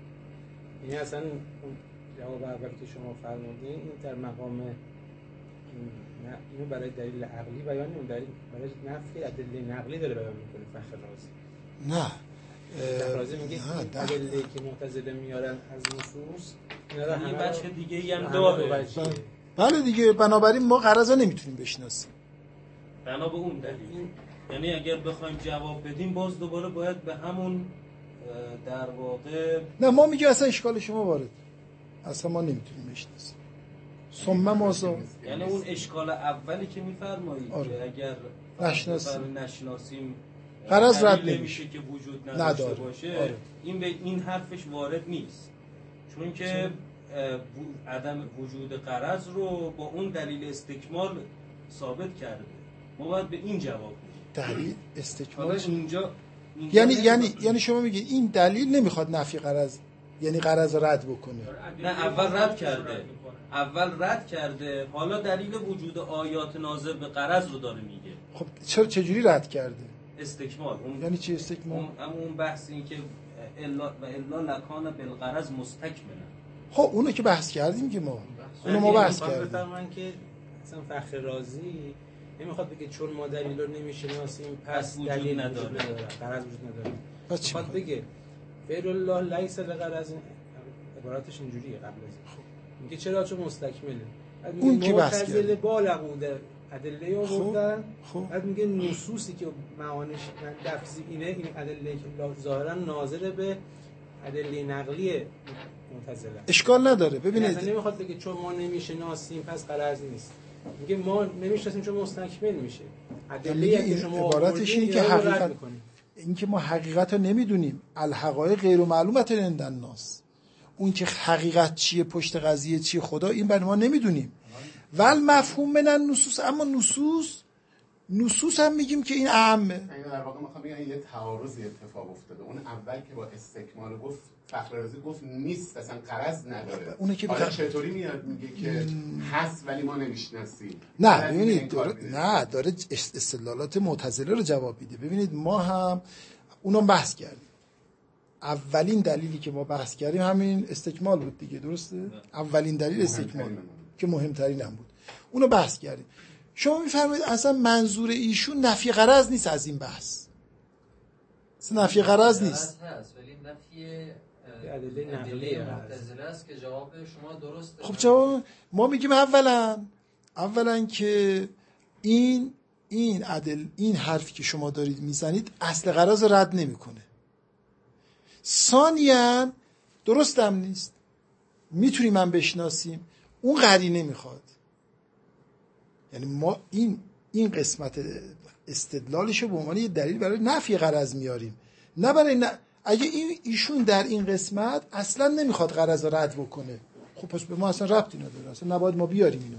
[SPEAKER 5] یعنی اصلا جواب اولی که شما فرمودین این در مقام نه اینو برای دلیل عقلی بیان نمی‌کنه، دلیل برای نفی ادله نقلی داره بیان میکنه فخر رازی.
[SPEAKER 1] نه
[SPEAKER 5] فخر رازی میگه ادله که معتزله میارن از نصوص اینا رو
[SPEAKER 6] این
[SPEAKER 5] همه
[SPEAKER 6] بچه دیگه ای هم
[SPEAKER 5] همه
[SPEAKER 6] داره.
[SPEAKER 5] رو بچه.
[SPEAKER 1] بله دیگه، بنابراین ما غرضا نمیتونیم بشناسیم
[SPEAKER 6] بنا به اون دلیل. یعنی اگر بخوایم جواب بدیم باز دوباره باید به همون در واقع
[SPEAKER 1] نه ما میگیم اصلا اشکال شما وارد، اصلا ما نمیتونیم بشناسیم ثم مازا.
[SPEAKER 6] یعنی اون اشکال اولی که میفرمایید
[SPEAKER 1] آره.
[SPEAKER 6] که اگر
[SPEAKER 1] نشناسیم
[SPEAKER 6] نشناسیم
[SPEAKER 1] غرض رد
[SPEAKER 6] دلیل
[SPEAKER 1] نمیشه
[SPEAKER 6] که وجود نداشته
[SPEAKER 1] نداره.
[SPEAKER 6] باشه
[SPEAKER 1] آره.
[SPEAKER 6] این به این حرفش وارد نیست، چون که عدم وجود غرض رو با اون دلیل استکمال ثابت کرده. ما باید به این جواب بدیم.
[SPEAKER 1] دلیل استکمال
[SPEAKER 6] حالا اینجا, اینجا
[SPEAKER 1] یعنی یعنی یعنی شما میگید این دلیل نمیخواد نفی غرض، یعنی غرض رد بکنه.
[SPEAKER 6] نه اول رد کرده اول رد کرده حالا دلیل وجود آیات ناظر به غرض رو داره میگه.
[SPEAKER 1] خب چرا چجوری رد کرده؟
[SPEAKER 6] استکمال اون
[SPEAKER 1] یعنی چی استکمال؟
[SPEAKER 6] اون اون بحث این که الا و الا لکان بالغرض مستکملا.
[SPEAKER 1] خب اونو که بحث کردیم که ما اونو ما بحث
[SPEAKER 5] میخواد
[SPEAKER 1] کردیم.
[SPEAKER 5] بفرماین که مثلا فخر رازی نمیخواد بگه چون ما دلیل رو نمیشناسیم پس
[SPEAKER 6] وجود
[SPEAKER 5] دلیل
[SPEAKER 6] نداره.
[SPEAKER 5] وجود نداره، غرض وجود نداره.
[SPEAKER 1] پس چی
[SPEAKER 5] میخواد بگه فعل الله لیس لغرض، عبارتش اینجوریه قبل از این. میگه چرا؟ چون مستکمله. بعد
[SPEAKER 1] اون
[SPEAKER 5] میگه
[SPEAKER 1] کی بحث
[SPEAKER 5] معتزله
[SPEAKER 1] کرده؟
[SPEAKER 5] بالغو در ادله آوردن.
[SPEAKER 1] خب
[SPEAKER 5] بعد میگه نصوصی که معانیش لفظی اینه، این ادله که ظاهرا ناظر به ادله نقلی معتزله.
[SPEAKER 1] اشکال نداره.
[SPEAKER 5] اصلا
[SPEAKER 1] ببینید
[SPEAKER 5] نمیخواد بگه چون ما نمیشناسیم پس غرض نیست، میگه ما نمیشناسیم چون مستکمل میشه.
[SPEAKER 1] میگه این عبارتش اینه که حقیقت
[SPEAKER 5] میکنیم.
[SPEAKER 1] این که ما حقیقت رو نمیدونیم، الحقایق غیر معلومت عند الناس، اون که حقیقت چیه، پشت قضیه چیه، خدا، این برای ما نمیدونیم. ول مفهوم من النصوص، اما نصوص نصوص هم میگیم که این اعمه.
[SPEAKER 4] یعنی در واقع میخوام بگم یه تعارضی اتفاق افتاده. اون اول که با استکمال گفت فخر رازی گفت نیست، اصلا غرض نداره.
[SPEAKER 1] اونه که
[SPEAKER 4] حالا
[SPEAKER 1] بخ...
[SPEAKER 4] چطوری میاد میگه که هست ولی ما نمیشناسیم؟
[SPEAKER 1] نه ببینید داره... نه داره استدلالات معتزله رو جواب میده. ببینید ما هم اونو بحث کردیم. اولین دلیلی که ما بحث کردیم همین استکمال بود دیگه، درسته؟ اولین دلیل استکمال که مهمترین هم بود، اونو بحث کردیم. شما میفرمایید اصلا منظور ایشون نفی غرض نیست از این بحث، اصلا نفی غرض نیست،
[SPEAKER 2] هست ولی نفی
[SPEAKER 5] ادله نقلی
[SPEAKER 2] معتزله است که جواب شما درسته.
[SPEAKER 1] خب جواب ما میگیم اولا اولا که این این عدل این حرفی که شما دارید میزنید اصل غرض رو رد نمیکنه. ثانیاً درست هم نیست، میتونیم من بشناسیم، اون قرینه میخواد. یعنی ما این این قسمت استدلالش رو به عنوان یه دلیل برای نفی غرض میاریم، نه برای ن... اگه این ایشون در این قسمت اصلا نمیخواد غرض رو رد بکنه، خب پس به ما اصلا ربطی نداره، اصلا نباید ما بیاریم اینو.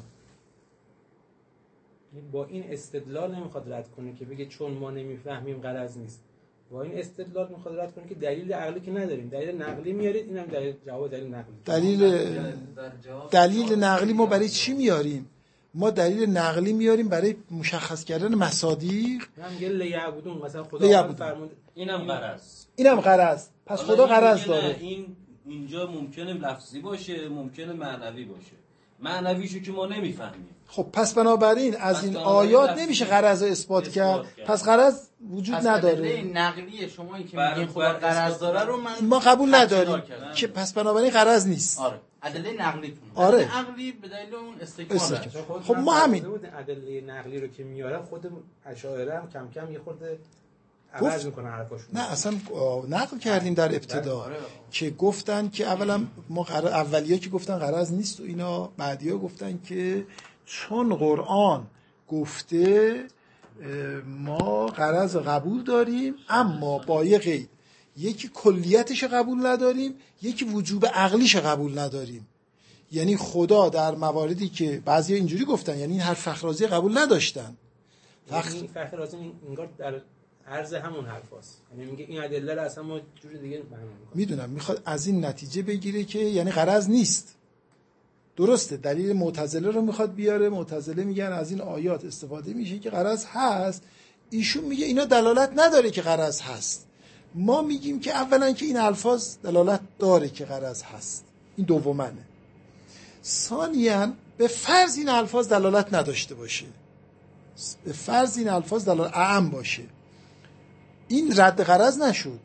[SPEAKER 5] با این استدلال نمیخواد رد کنه که بگه چون ما نمیفهمیم غرض نیست. با این استدلال میخواد رد کنه که دلیل عقلی که نداریم، دلیل نقلی میارید، اینم دلیل جواب دلیل نقلی.
[SPEAKER 1] دلیل دلیل نقلی ما برای چی میاریم؟ ما دلیل نقلی میاریم برای مشخص کردن مصادیق.
[SPEAKER 5] هم میگه لیعبدون، مثلا خدا فرمود
[SPEAKER 6] اینم غرض،
[SPEAKER 1] اینم غرض، پس خدا غرض داره.
[SPEAKER 6] این اینجا ممکنه لفظی باشه، ممکنه معنوی باشه. معنویشو که ما نمیفهمیم.
[SPEAKER 1] خب پس بنابراین از این آیات نمیشه غرض رو اثبات کرد، پس غرض وجود نداره.
[SPEAKER 7] این نقلیه شما این که میگین خدا غرض داره رو من
[SPEAKER 1] ما قبول نداریم که پس بنابراین غرض نیست.
[SPEAKER 7] آره ادله نقلیتون.
[SPEAKER 1] آره.
[SPEAKER 7] عقلی به دلیل اون استکمال.
[SPEAKER 1] خب ما همین
[SPEAKER 5] ادله نقلی رو که میاره خود اشاعره هم کم کم یه خورده عوض میکنه حرفاشون.
[SPEAKER 1] نه اصلا نقل کردیم در ابتدا آره. که گفتن که اولا ما قرار اولیه که گفتن غرض نیست و اینا، بعدیا گفتن که چون قرآن گفته ما غرض قبول داریم اما با یه قید، یکی کلیتش قبول نداریم، یکی وجوب عقلیش قبول نداریم. یعنی خدا در مواردی که بعضیا اینجوری گفتن، یعنی این حرف فخرازی قبول نداشتن.
[SPEAKER 5] فخر این فخرازی انگار در عرض همون حرفاست، یعنی میگه این ادله رو اصلا ما جور دیگه فهم نمی‌کنیم.
[SPEAKER 1] میدونم میخواد از این نتیجه بگیره که یعنی غرض نیست. درسته، دلیل معتزله رو میخواد بیاره. معتزله میگن از این آیات استفاده میشه که غرض هست، ایشون میگه اینا دلالت نداره که غرض هست. ما میگیم که اولا که این الفاظ دلالت داره که غرض هست، این دومنه. ثانیاً به فرض این الفاظ دلالت نداشته باشه، به فرض این الفاظ دلالت اعم باشه، این رد غرض نشد،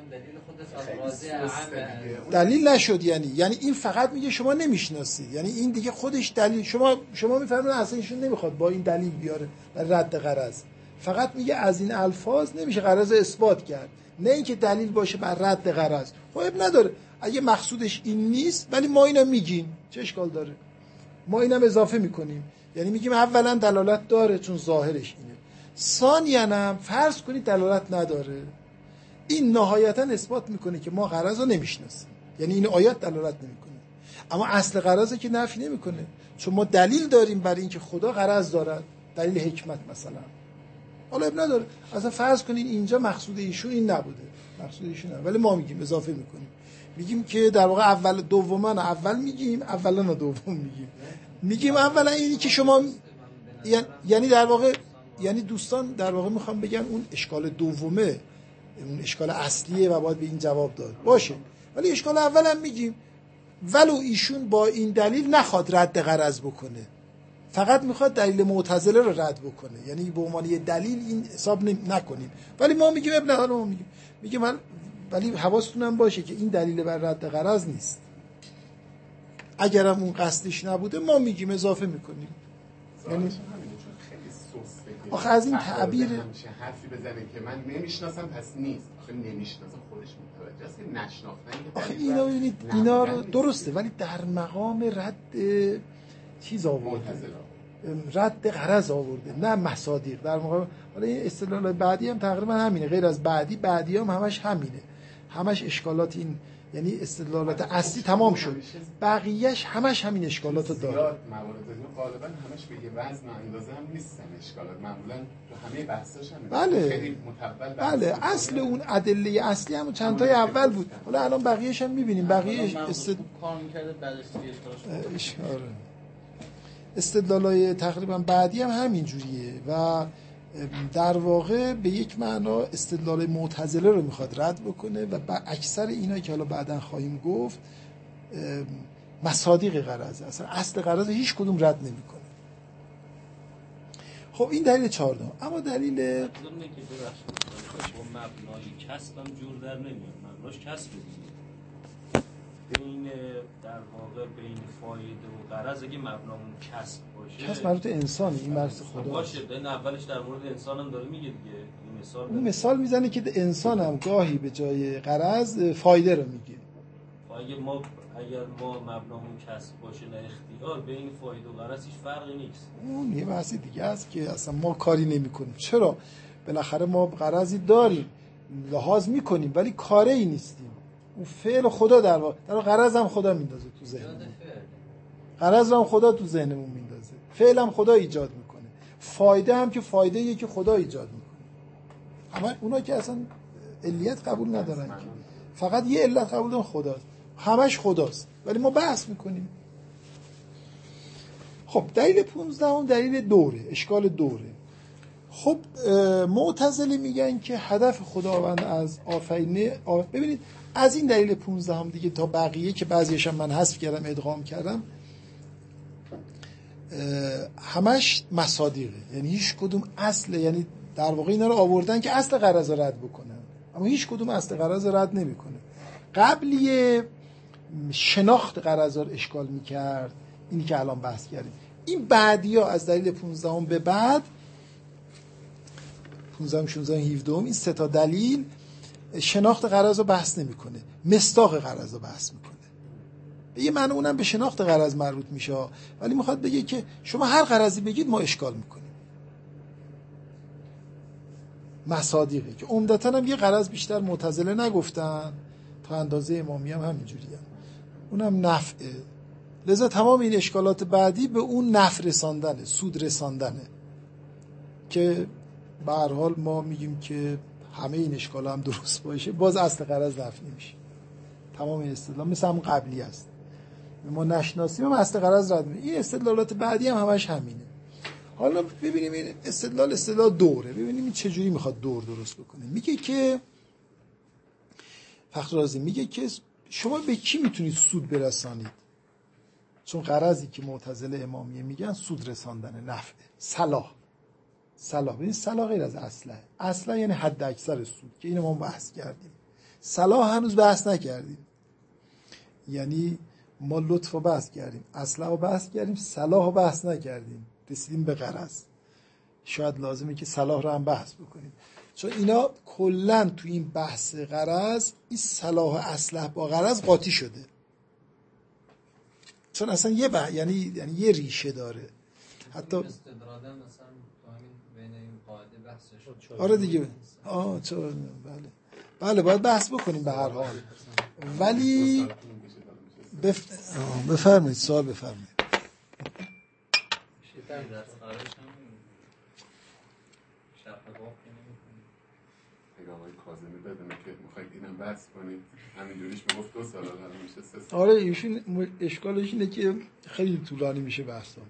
[SPEAKER 1] دلیل نشد. یعنی یعنی این فقط میگه شما نمیشناسید، یعنی این دیگه خودش دلیل، شما شما میفهمید اصلا ایشون نمیخواد با این دلیل بیاره برای رد غرض، فقط میگه از این الفاظ نمیشه غرض اثبات کرد، نه اینکه دلیل باشه بر رد غرض. خب نداره اگه مقصودش این نیست، ولی ما اینو میگیم، چه اشکال داره؟ ما اینم اضافه میکنیم، یعنی میگیم اولا دلالت داره چون ظاهرش اینه، ثانیاً هم فرض کنید دلالت نداره، این نهایتا اثبات میکنه که ما غرض رو نمیشناسیم، یعنی این آیات دلالت نمیکنه، اما اصل غرض که نفی نمیکنه، چون ما دلیل داریم برای اینکه خدا غرض دارد، دلیل حکمت مثلا. حالا اب نداره، اصلا فرض کنین اینجا مقصود ایشون این نبوده، مقصود ایشون نبوده، ولی ما میگیم اضافه میکنیم، میگیم که در واقع اول دوما اول میگیم، اولا و دوم میگیم، میگیم اولا اینی که شما، یعنی در واقع، یعنی دوستان در واقع میخوام بگن اون اشکال دومه اون اشکال اصلیه و باید به این جواب داد باشه، ولی اشکال اول هم میگیم ولو ایشون با این دلیل نخواد رد غرض بکنه، فقط میخواد دلیل معتزله رو رد بکنه، یعنی به عنوان یه دلیل این حساب نکنیم، ولی ما میگیم ابن حالا ما میگیم میگیم من، ولی حواستون هم باشه که این دلیل بر رد غرض نیست، اگرم اون قصدش نبوده ما میگیم اضافه میکنیم. یعنی آخه از این تعبیر
[SPEAKER 4] همیشه حرفی بزنه که من نمیشناسم پس نیست، آخه نمیشناسم خودش متوجه است که نشناختن که
[SPEAKER 1] آخه اینا ببینید اینا رو درسته، ولی در مقام رد چیز آورده، رد غرض آورده، نه مصادیق. در مقام حالا این استدلال بعدی هم تقریبا همینه، غیر از بعدی بعدی هم همش همینه، همش اشکالات این، یعنی استدلالات اصلی تمام شد، بقیهش همش همین اشکالاتو داره.
[SPEAKER 4] زیاد موارد غالبا همش به یه وزن و اندازه هم نیستن اشکالات، معمولا تو همه بحثاش هم
[SPEAKER 1] بله
[SPEAKER 4] خیلی متول
[SPEAKER 1] بله اصل اون ادله اصلی هم چند تای اول بود، حالا الان بقیه‌اش هم می‌بینیم، بقیه است
[SPEAKER 7] کار می‌کرده بعدش
[SPEAKER 1] اشاره استدلالای تقریبا بعدی هم همین جوریه و در واقع به یک معنا استدلال معتزله رو میخواد رد بکنه و با اکثر اینایی که حالا بعداً خواهیم گفت مصادیق غرض، اصلا اصل غرض هیچ کدوم رد نمیکنه. خب این دلیل چهاردهم. اما دلیل
[SPEAKER 6] ضمن که ببخشید با مبنای کسب هم جور در نمیاد، مبناش کسب دیگه، بین در واقع بین فایده و غرض اگه مبنامون کسب باشه،
[SPEAKER 1] کسب مربوط انسانه، این مرز خدا
[SPEAKER 6] باشه، این اولش در مورد انسان هم داره میگه دیگه، این مثال
[SPEAKER 1] اون مثال میزنه که انسان هم گاهی به جای غرض فایده رو میگه.
[SPEAKER 6] اگه ما اگر ما مبنامون کسب باشه نه اختیار، بین فایده و غرض هیچ فرقی نیست.
[SPEAKER 1] اون یه بحث دیگه است که اصلا ما کاری نمی‌کنیم. چرا؟ بالاخره ما غرضی داریم، لحاظ می‌کنیم ولی کاری نیستیم. اون فعل خدا در واقع، در غرض هم خدا میندازه تو ذهنمون. غرض هم خدا تو ذهنمون میندازه. فعل هم خدا ایجاد میکنه. فایده هم که فایده یه که خدا ایجاد میکنه. اما اونا که اصلا علیت قبول ندارن که. فقط یه علت قبول دارن، خداست. همش خداست. ولی ما بحث میکنیم. خب دلیل پونزدهم دلیل دوره، اشکال دوره. خب معتزله میگن که هدف خداوند از آفرینه آف... ببینید از این دلیل پونزدهم دیگه تا بقیه که بعضیش هم من حذف کردم ادغام کردم همش مصادیقه، یعنی هیچ کدوم اصل، یعنی در واقع اینا رو آوردن که اصل غرض رد بکنن، اما هیچ کدوم اصل غرض رد نمیکنه. قبلی شناخت غرض رو اشکال میکرد، اینی که الان بحث کردیم. این بعدیا از دلیل پونزدهم به بعد پونزدهم شانزدهم هفدهم این سه تا دلیل شناخت غرض رو بحث نمیکنه، مصداق غرض رو بحث میکنه. به یه معنی اونم به شناخت غرض مربوط میشه، ولی میخواد بگه که شما هر غرضی بگید ما اشکال میکنیم. مصادیقه که عمدتاً هم یه غرض بیشتر معتزله نگفتن، تا اندازه امامی هم همینجوریه، اونم نفعه. لذا تمام این اشکالات بعدی به اون نفع رساندنه، سود رساندنه، که به هر حال ما میگیم که همه این اشکال هم درست باشه باز اصل غرض نفع نمیشه. تمام این استدلال مثل همون قبلی است، ما نشناسیم هم اصل غرض رد میشه. این استدلالات بعدی هم همش همینه. حالا ببینیم این استدلال استدلال دوره، ببینیم این چجوری میخواد دور درست بکنه. میگه که فخر رازی میگه که شما به کی میتونید سود برسانید؟ چون غرضی که معتزله امامیه میگن سود رساندن، نفع، صلاح. صلاح ببین صلاح غیر از اصله. اصله یعنی حد اکثر سود که اینو ما بحث کردیم. صلاح هنوز بحث نکردیم. یعنی ما لطف رو بحث کردیم، اصله رو بحث کردیم، صلاح رو بحث نکردیم، رسیدیم به غرض. شاید لازمه که صلاح رو هم بحث بکنیم، چون اینا کلن تو این بحث غرض این صلاح اصله با غرض قاطی شده، چون اصلا یه بح... یعنی یعنی یه ریشه داره. حتی
[SPEAKER 2] استدرادا مثلا بین این قاعده بحثش.
[SPEAKER 1] آره دیگه. آه چرا؟ بله بله باید بحث بکنیم به هر حال. ولی بف... بفرمایید سوال بفرمایید.
[SPEAKER 4] اگه آقای کاظمی بدونه که میخواید اینم بحث کنید همینجوریش میگفت دو سال الان میشه سه سال.
[SPEAKER 1] آره ایشون اشکالش اینه که خیلی طولانی میشه بحثا.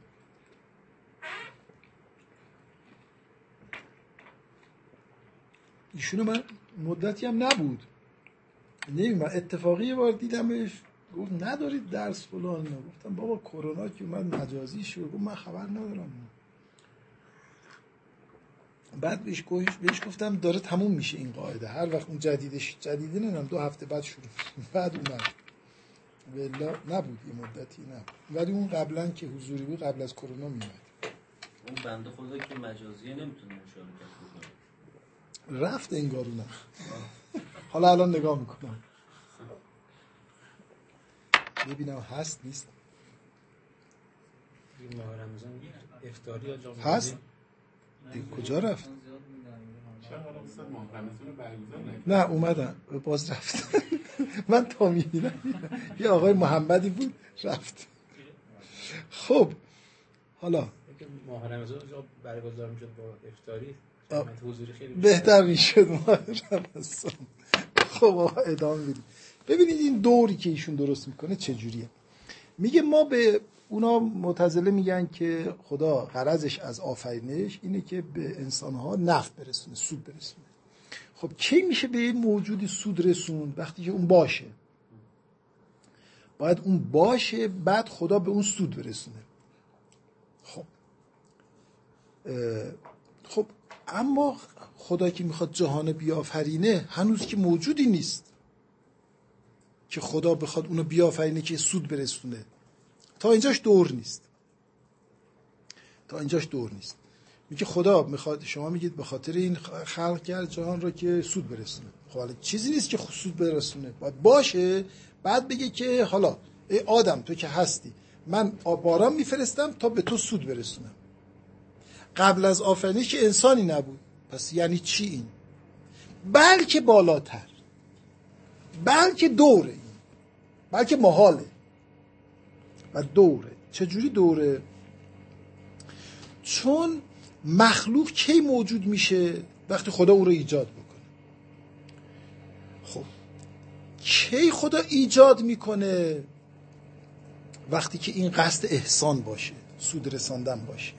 [SPEAKER 1] ایشونو من مدتی هم نبود، نمیدونم اتفاقی یه بار دیدمش گفت ندارید درس فلان، گفتم بابا کرونا که اومد مجازی شد، گفت من خبر ندارم. بعد بهش بهش گفتم داره تموم میشه این قاعده، هر وقت اون جدیدش جدیده نمیدونم دو هفته بعد شروع بعد اومد ولی نبود یه مدتی نبود، ولی اون قبلا که حضوری بود قبل از کرونا میومد.
[SPEAKER 6] اون بنده خدا که مجازیه نمیتونه مشارکت بکنه،
[SPEAKER 1] رفت انگارونه. حالا الان نگاه میکنم ببینم هست نیست.
[SPEAKER 5] این ماه رمضان افطاری یا جامعه
[SPEAKER 1] هست؟ کجا رفت؟ نه اومدن باز رفت. من تا میبینم یه آقای محمدی بود رفت. خب حالا
[SPEAKER 5] ماه رمضان برگزار میشد با افطاری حضوری خیلی
[SPEAKER 1] بهتر میشد ماه رمضان. خب آقا ادامه بدیم. ببینید این دوری که ایشون درست میکنه چجوریه. میگه ما به اونا معتزله میگن که خدا غرضش از آفرینش اینه که به انسانها نفع برسونه، سود برسونه. خب کی میشه به یه موجودی سود رسون؟ وقتی که اون باشه. باید اون باشه بعد خدا به اون سود برسونه. خب خب اما خدا که میخواد جهان بیافرینه هنوز که موجودی نیست که خدا بخواد اونو بیافرینه که سود برسونه. تا اینجاش دور نیست. تا اینجاش دور نیست. میگه خدا میخواد، شما میگید به خاطر این خلق کرد جهان رو که سود برسونه. خب حالا چیزی نیست که سود برسونه، باید باشه بعد بگه که حالا ای آدم تو که هستی من باران میفرستم تا به تو سود برسونم. قبل از آفرینش که انسانی نبود. پس یعنی چی این؟ بلکه بالاتر، بلکه دوره این، بلکه محاله و دوره. چجوری دوره؟ چون مخلوق کی موجود میشه؟ وقتی خدا او رو ایجاد بکنه. خب کی خدا ایجاد میکنه؟ وقتی که این قصد احسان باشه، سود رساندن باشه.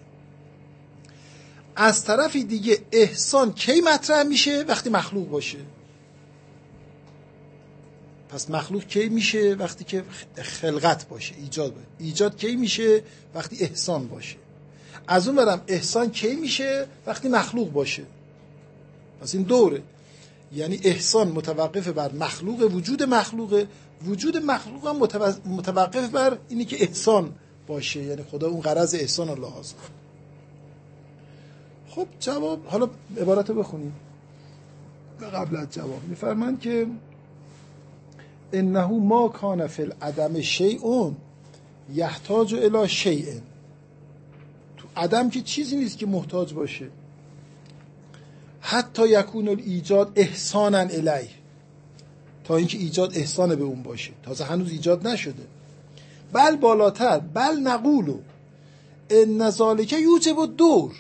[SPEAKER 1] از طرف دیگه احسان کی مطرح میشه؟ وقتی مخلوق باشه. پس مخلوق کی میشه؟ وقتی که خلقت باشه، ایجاد باشه. ایجاد کی میشه؟ وقتی احسان باشه. از اون برم احسان کی میشه؟ وقتی مخلوق باشه. پس این دوره. یعنی احسان متوقف بر مخلوق، وجود مخلوقه، وجود مخلوق هم متوقف بر اینی که احسان باشه، یعنی خدا اون غرض احسان رو لحاظ کنه. خب جواب، حالا عبارت رو بخونیم قبل از جواب. میفرمان که انه ما کان فی العدم شیء یحتاج الی شیء. تو عدم که چیزی نیست که محتاج باشه. حتی یکون الایجاد احسانا الیه، تا اینکه ایجاد احسان به اون باشه. تازه هنوز ایجاد نشده. بل بالاتر، بل نقولو ان ذالک یوجب الدور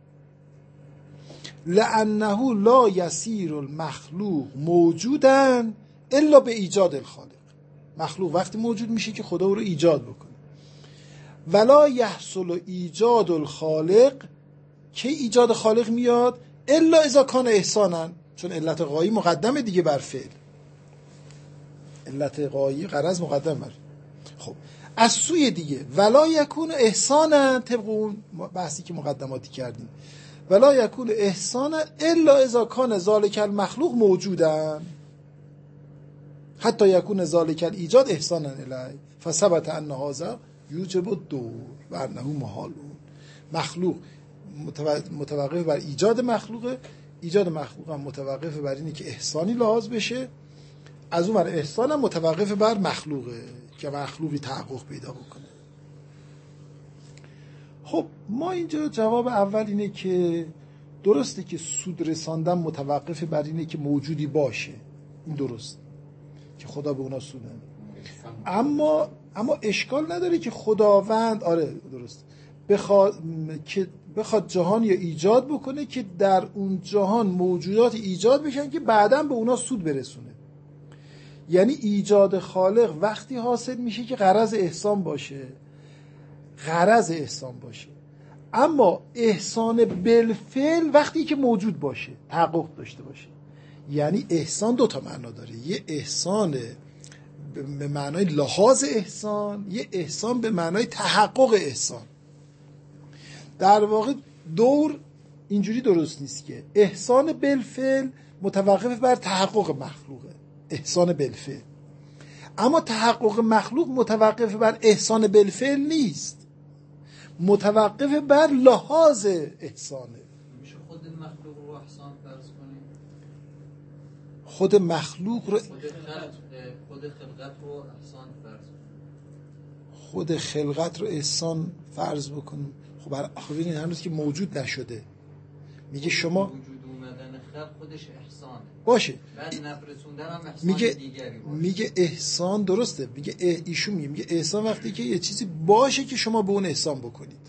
[SPEAKER 1] لانه لا یسیر المخلوق موجودا الا به ایجاد الخالق. مخلوق وقتی موجود میشه که خدا او رو ایجاد بکنه. ولا یحصل ایجاد الخالق، که ایجاد خالق میاد؟ الا اذا کان احسانا، چون علت غایی مقدمه دیگه بر فعل. علت غایی غرض مقدم بر. خب از سوی دیگه ولا یکون احسانا، طبق اون بحثی که مقدماتی کردیم، ولا یکون احسانا الا اذا کان ذلک المخلوق موجودا حتی یکون ذلک الایجاد احسانا الیه فثبت ان هذا یوجب الدور و انه محال. مخلوق متوقف بر ایجاد مخلوقه، ایجاد مخلوق هم متوقف بر اینه که احسانی لحاظ بشه، از اون ور احسان هم متوقف بر مخلوقه که مخلوقی تحقق پیدا بکنه. خب ما اینجا جواب اول اینه که درسته که سود رساندن متوقف بر اینه که موجودی باشه، این درست که خدا به اونا سود نده، اما اما اشکال نداره که خداوند آره درست بخواد که بخواد جهان یا ایجاد بکنه که در اون جهان موجودات ایجاد بشن که بعداً به اونا سود برسونه. یعنی ایجاد خالق وقتی حاصل میشه که غرض احسان باشه، غرض احسان باشه، اما احسان بالفعل وقتی که موجود باشه، تحقق داشته باشه. یعنی احسان دو تا معنا داره، یه احسان به معنای لحاظ احسان، یه احسان به معنای تحقق احسان. در واقع دور اینجوری درست نیست که احسان بالفعل متوقف بر تحقق مخلوقه، احسان بالفعل، اما تحقق مخلوق متوقف بر احسان بالفعل نیست، متوقف بر لحاظ احسانه.
[SPEAKER 2] میشه خود مخلوق رو احسان فرض کنیم؟
[SPEAKER 1] خود مخلوق رو
[SPEAKER 2] خود خلق خود خلقت رو احسان فرض کنیم؟
[SPEAKER 1] خود خلقت رو احسان فرض بکنیم. خب آخه ببینید هنوز که موجود نشده، میگه شما
[SPEAKER 2] وجود اومدن خلق خودش احسانه
[SPEAKER 1] باشه،
[SPEAKER 2] بعد نفرسوندن هم احسان
[SPEAKER 1] میگه
[SPEAKER 2] دیگری باشه.
[SPEAKER 1] میگه احسان درسته، میگه ایشون میگه میگه احسان وقتی که یه چیزی باشه که شما به اون احسان بکنید.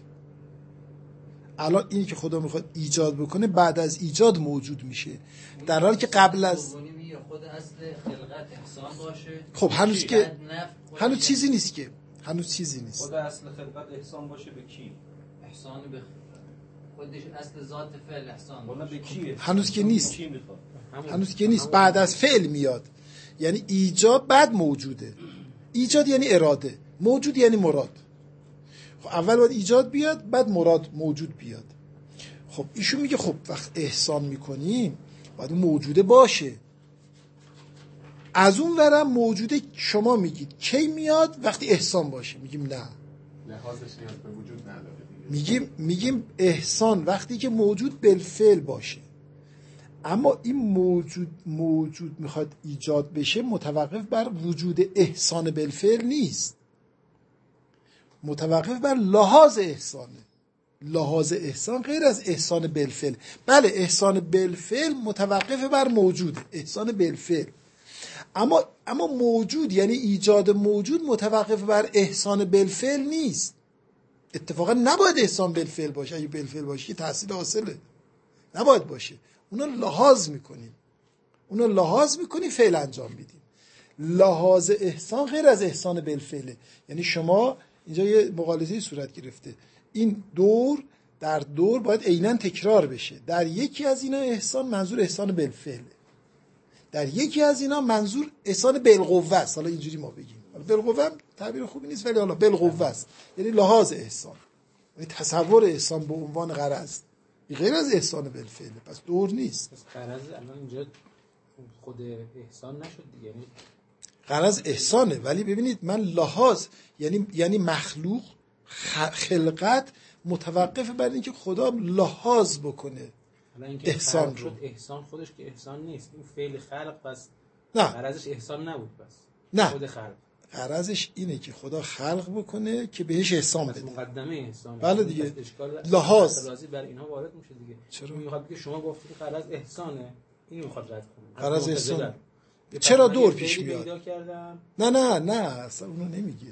[SPEAKER 1] الان اینی که خدا میخواد ایجاد بکنه بعد از ایجاد موجود میشه، در حالی که قبل از
[SPEAKER 2] خود اصل خلقت احسان باشه.
[SPEAKER 1] خب هنوز که هنوز چیزی نیست که هنوز چیزی نیست.
[SPEAKER 6] خود اصل خلقت احسان باشه به کی؟
[SPEAKER 2] احسان به خودش اصل ذات فعل احسان
[SPEAKER 6] باشه به کیه؟
[SPEAKER 1] هنوز که نیست،
[SPEAKER 6] کی میخواد؟
[SPEAKER 1] هنوز که نیست، بعد از فعل میاد. یعنی ایجاد بعد موجوده، ایجاد یعنی اراده، موجود یعنی مراد. خب اول باید ایجاد بیاد بعد مراد موجود بیاد. خب ایشون میگه خب وقت احسان میکنیم باید موجوده باشه، از اون ورم موجوده شما میگید کی میاد؟ وقتی احسان باشه. میگیم نه،
[SPEAKER 4] لحاظش نیاز به وجود نداره.
[SPEAKER 1] میگیم میگیم احسان وقتی که موجود بالفعل باشه، اما این موجود موجود میخواد ایجاد بشه متوقف بر وجود احسان بالفعل نیست، متوقف بر لحاظ احسانه. لحاظ احسان غیر از احسان بالفعل. بله احسان بالفعل متوقف بر موجود، احسان بالفعل، اما اما موجود یعنی ایجاد موجود متوقف بر احسان بالفعل نیست. اتفاقا نباید احسان بالفعل باشه، اگه بالفعل باشه تحصیل حاصله، نباید باشه. اونا لحاظ میکنیم، اونا لحاظ میکنیم فعل انجام میدیم. لحاظ احسان غیر از احسان بالفعله. یعنی شما اینجا یه مغالطه‌ای صورت گرفته، این دور در دور باید عیناً تکرار بشه. در یکی از اینا احسان منظور احسان بالفعله، در یکی از اینا منظور احسان بالقوه است. حالا اینجوری ما بگیم، بالقوه هم تعبیر خوبی نیست ولی حالا بالقوه است، یعنی لحاظ احسان، یعنی تصور احسان به عنوان غرض غیر از احسان بالفعل، پس دور نیست.
[SPEAKER 5] پس غرض الان اینجا خود احسان نشد دیگه، یعنی
[SPEAKER 1] غرض احسانه، ولی ببینید من لحاظ یعنی یعنی مخلوق خلقت متوقف بر اینکه خدا لحاظ بکنه احسان رو.
[SPEAKER 5] احسان خودش که احسان نیست، این فعل خلق پس
[SPEAKER 1] نه،
[SPEAKER 5] غرضش احسان نبود، پس
[SPEAKER 1] نه
[SPEAKER 5] خود خلق
[SPEAKER 1] غرضش اینه که خدا خلق بکنه که بهش احسان بده.
[SPEAKER 5] مقدمه احسان.
[SPEAKER 1] بله دیگه،
[SPEAKER 5] لحاظ راضی بر اینها وارد میشه دیگه.
[SPEAKER 1] چرا
[SPEAKER 5] میخواد بگه شما گفتید غرض احسانه، این میخواد رد کنه
[SPEAKER 1] غرض احسان. چرا دور پیش میاد؟ نه نه نه اصلا اونو نمیگه،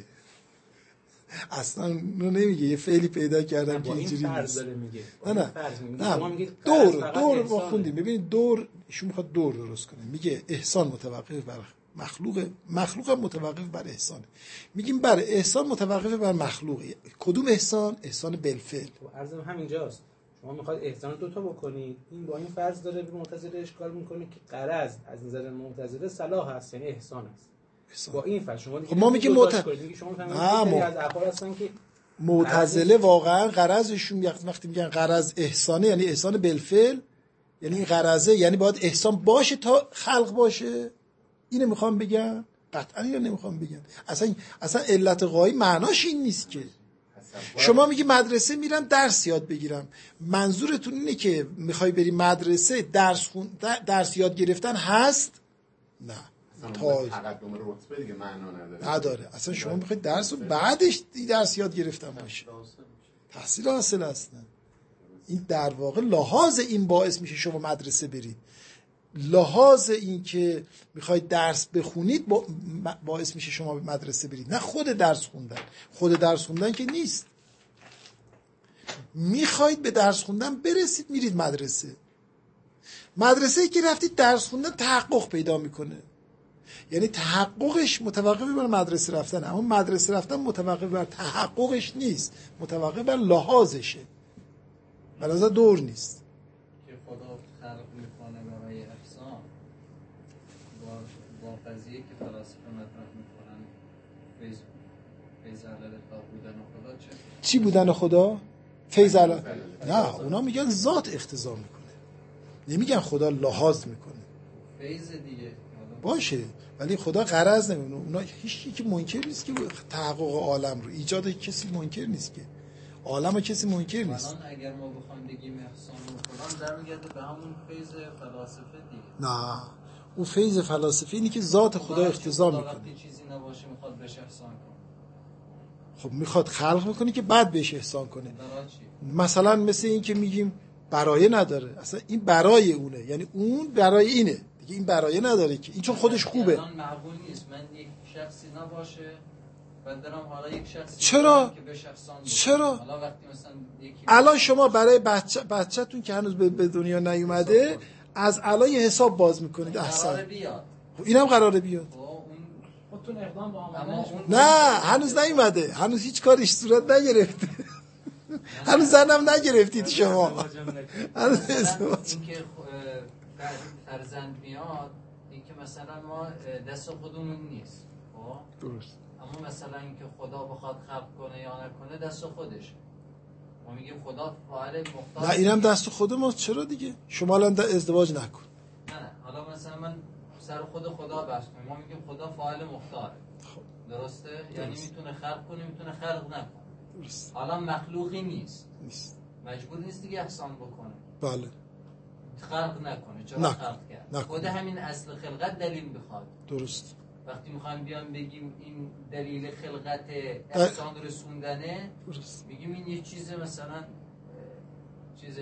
[SPEAKER 1] اصلا اونو نمیگه. یه فعلی پیدا کردم که اینجوری نیست. نه نه نه دور دور ما خوندیم. ببینید دور ایشون میخواد دور درست کنه، میگه احسان متوقف بر مخلوق، مخلوق هم متوقف بر احسانه. میگیم بر احسان متوقف بر مخلوقه. کدوم احسان؟ احسان بالفعل.
[SPEAKER 5] عرضم همینجاست، شما میخواد احسان دو تا بکنید، این با این فرض داره به معتزله اشکال میکنه که غرض از نظر معتزله صلاح هست، یعنی احسان است. با این فصل شما دیگه
[SPEAKER 1] خب ما میگیم
[SPEAKER 5] معت...
[SPEAKER 1] معت...
[SPEAKER 5] شما
[SPEAKER 1] نه
[SPEAKER 5] م... از اقوال هستن که
[SPEAKER 1] معتزله واقعا غرضشون وقتی میگن غرض احسانه یعنی احسان بالفعل، یعنی این غرضه یعنی باید احسان باشه تا خلق باشه. اینو میخوام بگم؟ قطعا اینو نمیخوام بگم. اصلا اصلا علت غایی معناش این نیست که شما میگی مدرسه میرم درس یاد بگیرم. منظورتون اینه که میخوای بری مدرسه درس خون... درس یاد گرفتن هست؟ نه.
[SPEAKER 4] تا تقدم رتبه دیگه معنا نداره.
[SPEAKER 1] نداره. اصلا شما میخواید درس و بعدش درس یاد گرفتن باشه. تحصیل حاصل هستن. این در واقع لحاظ این باعث میشه شما مدرسه برید. لحاظ این که میخواید درس بخونید باعث میشه شما به مدرسه برید، نه خود درس خوندن. خود درس خوندن که نیست. میخواید به درس خوندن برسید میرید مدرسه. مدرسه که رفتید درس خوندن تحقق پیدا میکنه، یعنی تحققش متوقف بر مدرسه رفتن، اما مدرسه رفتن متوقف بر تحققش نیست، متوقف بر لحاظشه. بلازا دور نیست
[SPEAKER 2] که خدا خلق میکنه برای احسان با با قضیه که فلاسفه مطرح میکنن فیض فیض علی الاطلاق بودن خدا چه
[SPEAKER 1] چی بودن خدا؟ فیض علی نه، اونا میگن ذات اقتضا میکنه، نمیگن خدا لحاظ میکنه.
[SPEAKER 2] فیض دیگه
[SPEAKER 1] باشه، ولی خدا غرض نمیکنه. اونا هیچ کی منکر نیست که تحقق عالم رو ایجاد کسی منکر نیست که عالم کسی منکر نیست.
[SPEAKER 2] الان اگر ما بخوایم بگیم احسان و فلان برمیگرده به همون فیض فلاسفه دیگه.
[SPEAKER 1] نه، اون فیض فلاسفه اینی که ذات خدا اقتضا میکنه.
[SPEAKER 2] وقتی چیزی نباشه میخواد بهش احسان کنه.
[SPEAKER 1] خب میخواد خلق میکنه که بعد بهش احسان کنه. مثلا مثل این که میگیم برایه نداره، اصلا این برای اونه، یعنی اون برای اینه دیگه، این برای نداره که این چون خودش خوبه.
[SPEAKER 2] الان معقول نیست من یک شخصی نباشه بعد دارم حالا یک شخصی
[SPEAKER 1] چرا؟
[SPEAKER 2] که به شخصان
[SPEAKER 1] چرا؟
[SPEAKER 2] حالا وقتی مثلا یکی
[SPEAKER 1] الان شما برای بچه بچه‌تون که هنوز به دنیا نیومده از الان یه حساب باز میکنید. احسن.
[SPEAKER 2] قراره بیاد.
[SPEAKER 1] اینم قراره بیاد.
[SPEAKER 2] خودتون اقدام با آمدنش.
[SPEAKER 1] نه هنوز نیومده، هنوز هیچ کاریش صورت نگرفته. هنوز زنم نگرفتید شما. هنوز ازدواج.
[SPEAKER 2] این که فرزند میاد، این که مثلا ما دست خودمون نیست. خب
[SPEAKER 1] درست.
[SPEAKER 2] اما مثلا اینکه خدا بخواد خلق کنه یا نکنه دست خودش. ما میگیم خدا فاعل مختار.
[SPEAKER 1] نه اینم دست خود ماست. چرا دیگه؟ شما الان ازدواج نکن.
[SPEAKER 2] نه نه حالا مثلا من سر خود خدا بحث کنیم، ما میگیم خدا فاعل مختاره. خب درسته؟ درست. یعنی میتونه خلق کنه میتونه خلق نکنه. درست. حالا مخلوقی نیست. نیست. مجبور نیست دیگه احسان بکنه.
[SPEAKER 1] بله.
[SPEAKER 2] خلق نکنه. چرا
[SPEAKER 1] نه.
[SPEAKER 2] خلق کرد؟ نه. خود همین اصل خلقت دلیل بخواد.
[SPEAKER 1] درست.
[SPEAKER 2] وقتی میخوایم بیان بگیم این دلیل خلقت احسان رسوندنه، درست. میگیم این یه چیز مثلا چیز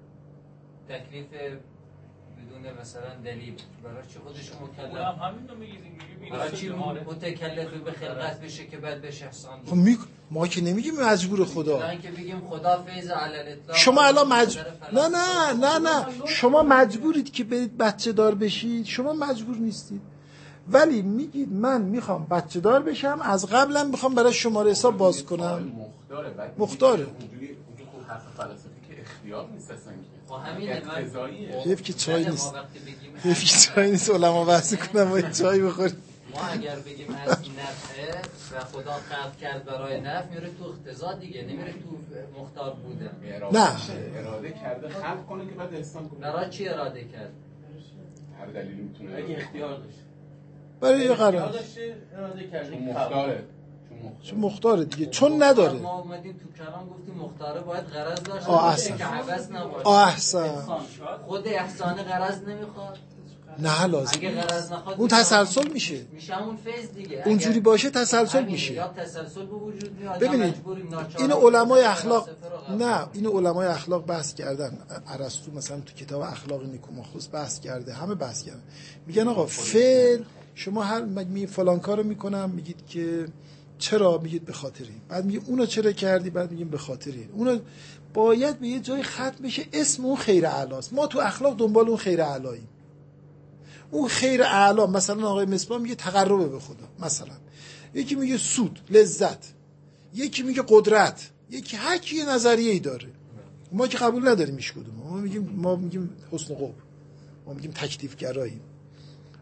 [SPEAKER 2] تکلیف بدون مثلا دلیل، برای چی خودش مکلف
[SPEAKER 3] هم همین رو میگیم،
[SPEAKER 2] برای چی متکلف به خلقت بشه که بعد بهش احسان
[SPEAKER 1] خب می... ما که نمیگیم مجبور خدا،
[SPEAKER 2] نه که بگیم خدا فیض علی الاطلاق.
[SPEAKER 1] شما الان مجبور نه نه نه نه شما مجبورید که برید بچه دار بشید، شما مجبور نیستید، ولی میگید من میخوام بچه دار بشم، از قبلم میخوام برای شماره حساب باز کنم.
[SPEAKER 4] مختاره
[SPEAKER 1] مختاره
[SPEAKER 4] اونجوری اونجوری خب حرف فلسفی که اختیار نیست اصلا که
[SPEAKER 2] خب همینه. من
[SPEAKER 1] حیف که چای نیست، حیف که چای نیست علما بحث کنم با چای بخوریم.
[SPEAKER 2] ما اگر بگیم از نفعه و خدا خلق کرد برای نفع، میره تو اقتضا دیگه، نمیره تو مختار بوده.
[SPEAKER 1] نه
[SPEAKER 4] اراده کرده خلق کنه که بعد احسان کنه.
[SPEAKER 2] برای چی اراده کرد؟
[SPEAKER 4] هر دلیلی میتونه
[SPEAKER 6] اگه اختیار داشت
[SPEAKER 1] برای یه قرار
[SPEAKER 6] داشته اراده کرده
[SPEAKER 4] مختاره،
[SPEAKER 1] چون مختاره دیگه، چون نداره.
[SPEAKER 2] ما اومدیم تو کلام گفتیم مختاره باید غرض داشته
[SPEAKER 1] باشه
[SPEAKER 2] که عبث نباشه.
[SPEAKER 1] آه احسن.
[SPEAKER 2] خود احسان غرض نمیخواد.
[SPEAKER 1] نه لازم
[SPEAKER 2] اگه غرض نخواد
[SPEAKER 1] اون تسلسل میشه،
[SPEAKER 2] میشه همون فیض دیگه.
[SPEAKER 1] اونجوری باشه تسلسل میشه.
[SPEAKER 2] یا تسلسل به وجود میاد.
[SPEAKER 1] ببینید این علمای اخلاق، نه این علمای اخلاق بحث کردن. ارسطو مثلا تو کتاب اخلاق نیکوماخوس بحث کرده، همه بحث کردن. میگن آقا فعل شما هر می فلان کارو میکنم، میگید که چرا؟ میگید به خاطر این. بعد میگه اونو چرا کردی؟ بعد میگیم به خاطر این. اونو باید به یه جای ختم بشه، اسم اون خیر اعلاست. ما تو اخلاق دنبال اون خیر اعلاییم. اون خیر اعلا مثلا آقای مصباح میگه تقرب به خدا، مثلا یکی میگه سود، لذت، یکی میگه قدرت، یکی هر کی یه نظریه‌ای داره. ما که قبول نداریم هیچ کدوم. ما میگیم ما میگیم حسن قبح، ما میگیم تکلیف گراییم.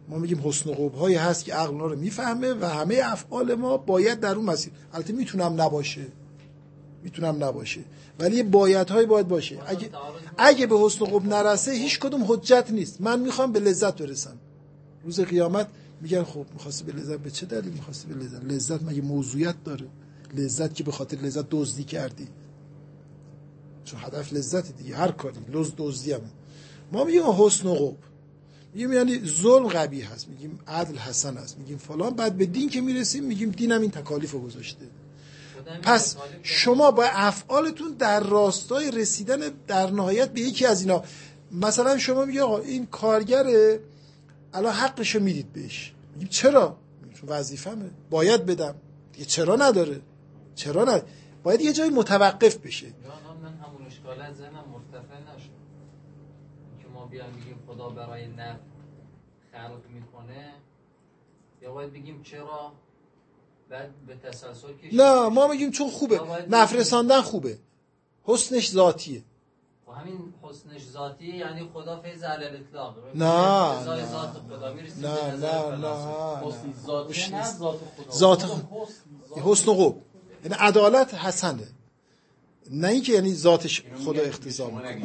[SPEAKER 1] ما میگیم حسن و قبح‌هایی هست که عقل اونا رو میفهمه و همه افعال ما باید در اون مسیر. البته میتونم نباشه، میتونم نباشه، ولی یه بایدهایی باید باشه. اگه اگه به حسن و قبح نرسه هیچ کدوم حجت نیست. من میخوام به لذت برسم، روز قیامت میگن خب می‌خواستی به لذت، به چه دلیل می‌خواستی به لذت؟ لذت مگه موضوعیت داره؟ لذت که به خاطر لذت دزدی کردی، چون هدف لذت دیگه، هر کاری لذت دزدی هم. ما میگیم حسن و قبح، میگیم یعنی ظلم قبیح هست، میگیم عدل حسن هست، میگیم فلان. بعد به دین که میرسیم میگیم دینم این تکالیفو گذاشته. پس شما با افعالتون در راستای رسیدن در نهایت به یکی از اینا، مثلا شما میگی آقا این کارگره الان حقشو میدید بهش، میگیم چرا؟ چون وظیفمه باید بدم دیگه. چرا نداره؟ چرا نداره؟ باید یه جای متوقف بشه.
[SPEAKER 2] یا من همون اشکال از ذهنم مرتفع نشه که ما بیان بگیم خدا برای نفع خلق میکنه، یا باید بگیم چرا بعد به تسلسل کشید.
[SPEAKER 1] نه ما میگیم چون خوبه، نفع رساندن خوبه، حسنش ذاتیه.
[SPEAKER 2] و همین حسنش ذاتیه یعنی خدا فیض علی الاطلاق.
[SPEAKER 1] نه
[SPEAKER 2] نه ذات خدا میرسیم
[SPEAKER 1] نه
[SPEAKER 2] به نظر
[SPEAKER 1] نه
[SPEAKER 7] حسن ذاتی نه ذات خدا.
[SPEAKER 1] ذات حسن و قبح یعنی عدالت حسنه، نه اینکه یعنی ذاتش خدا اقتضا میکنه.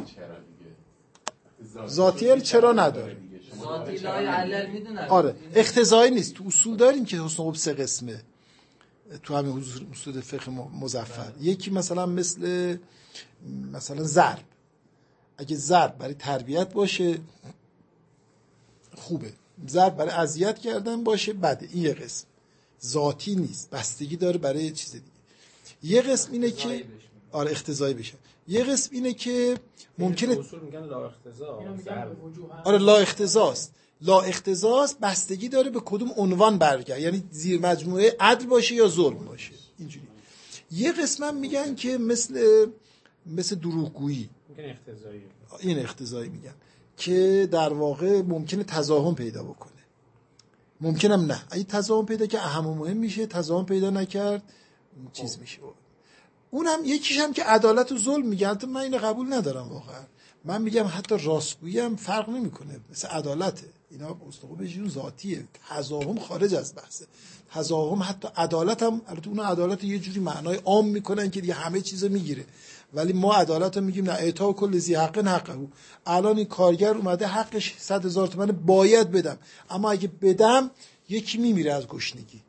[SPEAKER 1] ذاتی یعنی چرا نداره؟
[SPEAKER 2] ذاتی لای علل میدونه.
[SPEAKER 1] آره اقتضایی نیست. تو اصول داریم که حسن و قبح سه قسمه تو همین اصول فقه مظفر. یکی مثلا مثل مثلا ضرب، اگه ضرب برای تربیت باشه خوبه، ضرب برای اذیت کردن باشه بده. این یه قسم ذاتی نیست، بستگی داره برای چیز دیگه. یه قسم اینه که آره اقتضایی بشه. یه قسم اینه که ممکنه
[SPEAKER 5] اصول میگن لا اقتضا،
[SPEAKER 1] آره لا اقتضاست. لا اقتضاست بستگی داره به کدوم عنوان برگرد، یعنی زیر مجموعه عدل باشه یا ظلم باشه اینجوری. یه قسم هم میگن که مثل مثل دروغگویی،
[SPEAKER 5] میگن اقتضایی.
[SPEAKER 1] این اقتضایی میگن که در واقع ممکنه تضاهم پیدا بکنه، ممکنم نه. اگه تضاهم پیدا که اهم و مهم میشه، تضاهم پیدا نکرد چیز میشه. اونم یکیش هم که عدالت و ظلم میگن. من اینو قبول ندارم واقعا. من میگم حتی راستگویی هم فرق نمیکنه، مثل عدالته. اینا استقامتشون ذاتیه، تضاهم خارج از بحثه. تضاهم حتی عدالت هم، البته اون عدالت یه جوری معنای عام میکنن که دیگه همه چیزو میگیره، ولی ما عدالت رو میگیم نه اعطا کل ذی حق حقه. الان این کارگر اومده حقش صد هزار تومان باید بدم، اما اگه بدم یکی میمیره از گشنگی.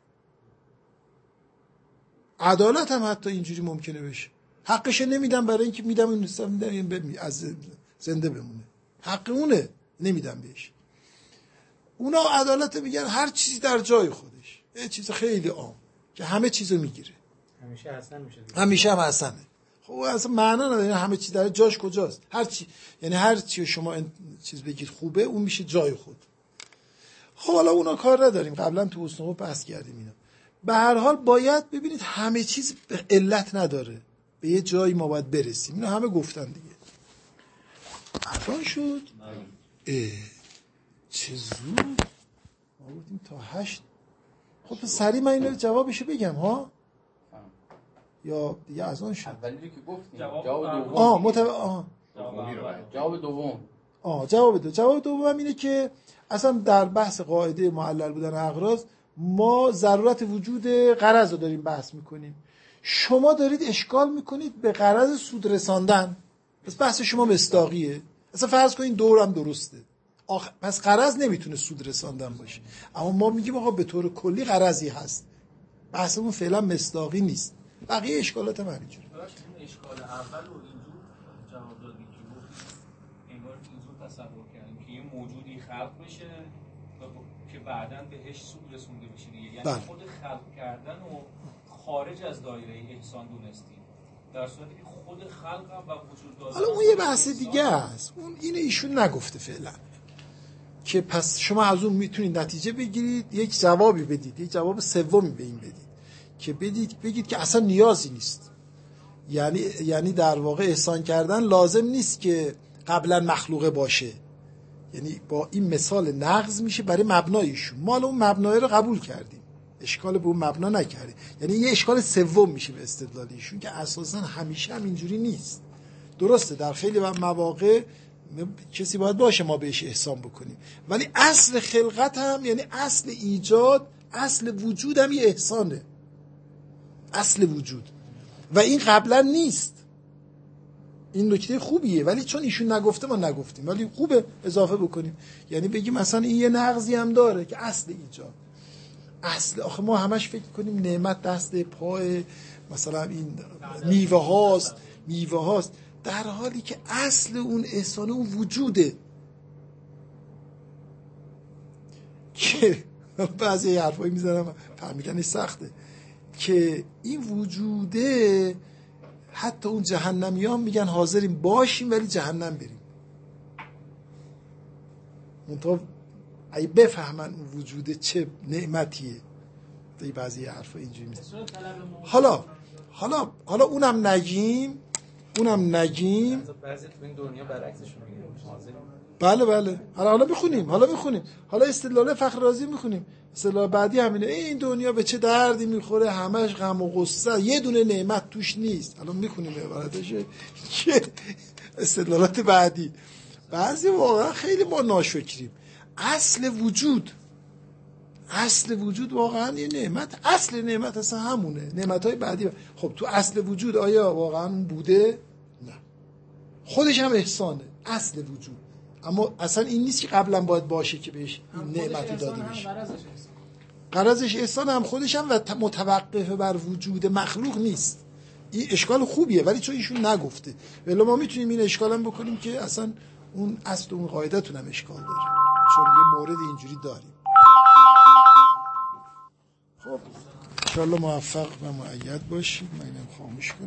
[SPEAKER 1] عدالت هم حتی اینجوری ممکنه بشه، حقش نمیدم برای اینکه میدم اون میدم از زنده بمونه، حق اونه نمیدم بهش. اونا عدالت میگن هر چیزی در جای خودش، یه چیز خیلی عام که همه چیزو میگیره،
[SPEAKER 5] همیشه حسن میشه دیگه.
[SPEAKER 1] همیشه هم حسنه. خب اصلا معنا نداره همه چی در جاش کجاست. هر چی یعنی هر چی شما این چیز بگید خوبه اون میشه جای خود. خب حالا اونا کار نداریم، قبلا تو اصول بحث کردیم اینا. به هر حال باید ببینید همه چیز به علت نداره، به یه جایی ما باید برسیم. اینا همه گفتن دیگه. الان شد اه چه زود ما بودیم تا هشت. خب سریع من اینو جوابشو بگم ها یا دیگه از آن شد؟
[SPEAKER 7] اولی رو که گفتیم
[SPEAKER 3] جواب
[SPEAKER 7] دوم.
[SPEAKER 1] آه متو... آه
[SPEAKER 7] جواب دوم.
[SPEAKER 1] آه جواب دو جواب دوم اینه که اصلا در بحث قاعده معلل بودن اغراض ما ضرورت وجود غرض رو داریم بحث میکنیم. شما دارید اشکال میکنید به غرض سود رساندن، پس بحث شما مصداقیه. اصلا فرض کنید دورم درسته، آخ... پس غرض نمیتونه سود رساندن باشه، اما ما میگیم آقا به طور کلی غرضی هست، بحثمون فعلا مصداقی نیست. بقیه اشکالات هم همینجوره.
[SPEAKER 3] این اشکال اول رو اینجور جواب دادی که گفت انگار اینجور تصور کردیم که یه موجودی خلق بشه که بعداً بهش سود رسونده بشه دیگه، یعنی
[SPEAKER 1] بله.
[SPEAKER 3] خود خلق کردن و خارج از دایره احسان دونستیم، در صورتی که خود خلق هم و وجود دادن.
[SPEAKER 1] حالا اون یه بحث دیگه است، اون اینه ایشون نگفته فعلا که پس شما از اون میتونید نتیجه بگیرید، یک جوابی بدید، یک جواب سومی به این بدید که بدید بگید که اصلا نیازی نیست. یعنی یعنی در واقع احسان کردن لازم نیست که قبلا مخلوقه باشه. یعنی با این مثال نقض میشه برای مبنایشون. ما اون مبنای رو قبول کردیم، اشکال به اون مبنا نکردیم. یعنی یه اشکال سوم میشه به استدلالشون که اساسا همیشه هم اینجوری نیست. درسته در خیلی مواقع کسی باید باشه ما بهش احسان بکنیم، ولی اصل خلقت هم یعنی اصل ایجاد، اصل وجود هم یه احسانه، اصل وجود. و این قبلا نیست. این نکته خوبیه، ولی چون ایشون نگفته ما نگفتیم، ولی خوبه اضافه بکنیم. یعنی بگیم مثلا این یه نقضی هم داره که اصل ایجاد، اصل. آخه ما همش فکر کنیم نعمت دست پای مثلا این میوه هاست میوه هاست در حالی که اصل اون احسان اون وجوده. که بعضی حرفایی میزنم فهمیدنش سخته، که این وجوده حتی اون جهنمیان میگن حاضریم باشیم ولی جهنم بریم. منطقه اگه بفهمن اون وجوده چه نعمتیه، تا بعضی حرفا اینجوری میزنن. حالا حالا حالا اونم نگیم اونم نگیم
[SPEAKER 5] بعضی تو این دنیا برعکسش میگن حاضریم.
[SPEAKER 1] بله بله حالا حالا بخونیم حالا بخونیم حالا استدلال فخر رازی میخونیم. استدلال بعدی همینه، این دنیا به چه دردی میخوره، همش غم و غصه، یه دونه نعمت توش نیست. الان میخونیم عبارتش که استدلالات بعدی. بعضی واقعا خیلی ما ناشکریم. اصل وجود اصل وجود واقعا یه نعمت، اصل نعمت اصلا همونه. نعمتهای بعدی ب... خب تو اصل وجود آیا واقعا بوده؟ نه، خودش هم احسانه، اصل وجود. اما اصلا این نیست که قبلا باید باشه که بهش این نعمت داده بشه. غرضش احسان هم خودش هم و متوقف بر وجود مخلوق نیست. این اشکال خوبیه، ولی چون ایشون نگفته ولی ما میتونیم این اشکال هم بکنیم که اصلا اون اصل اون قاعدتون هم اشکال داره، چون یه مورد اینجوری داریم. خب انشاءالله موفق و مؤید باشید. من اینم خاموش کنم.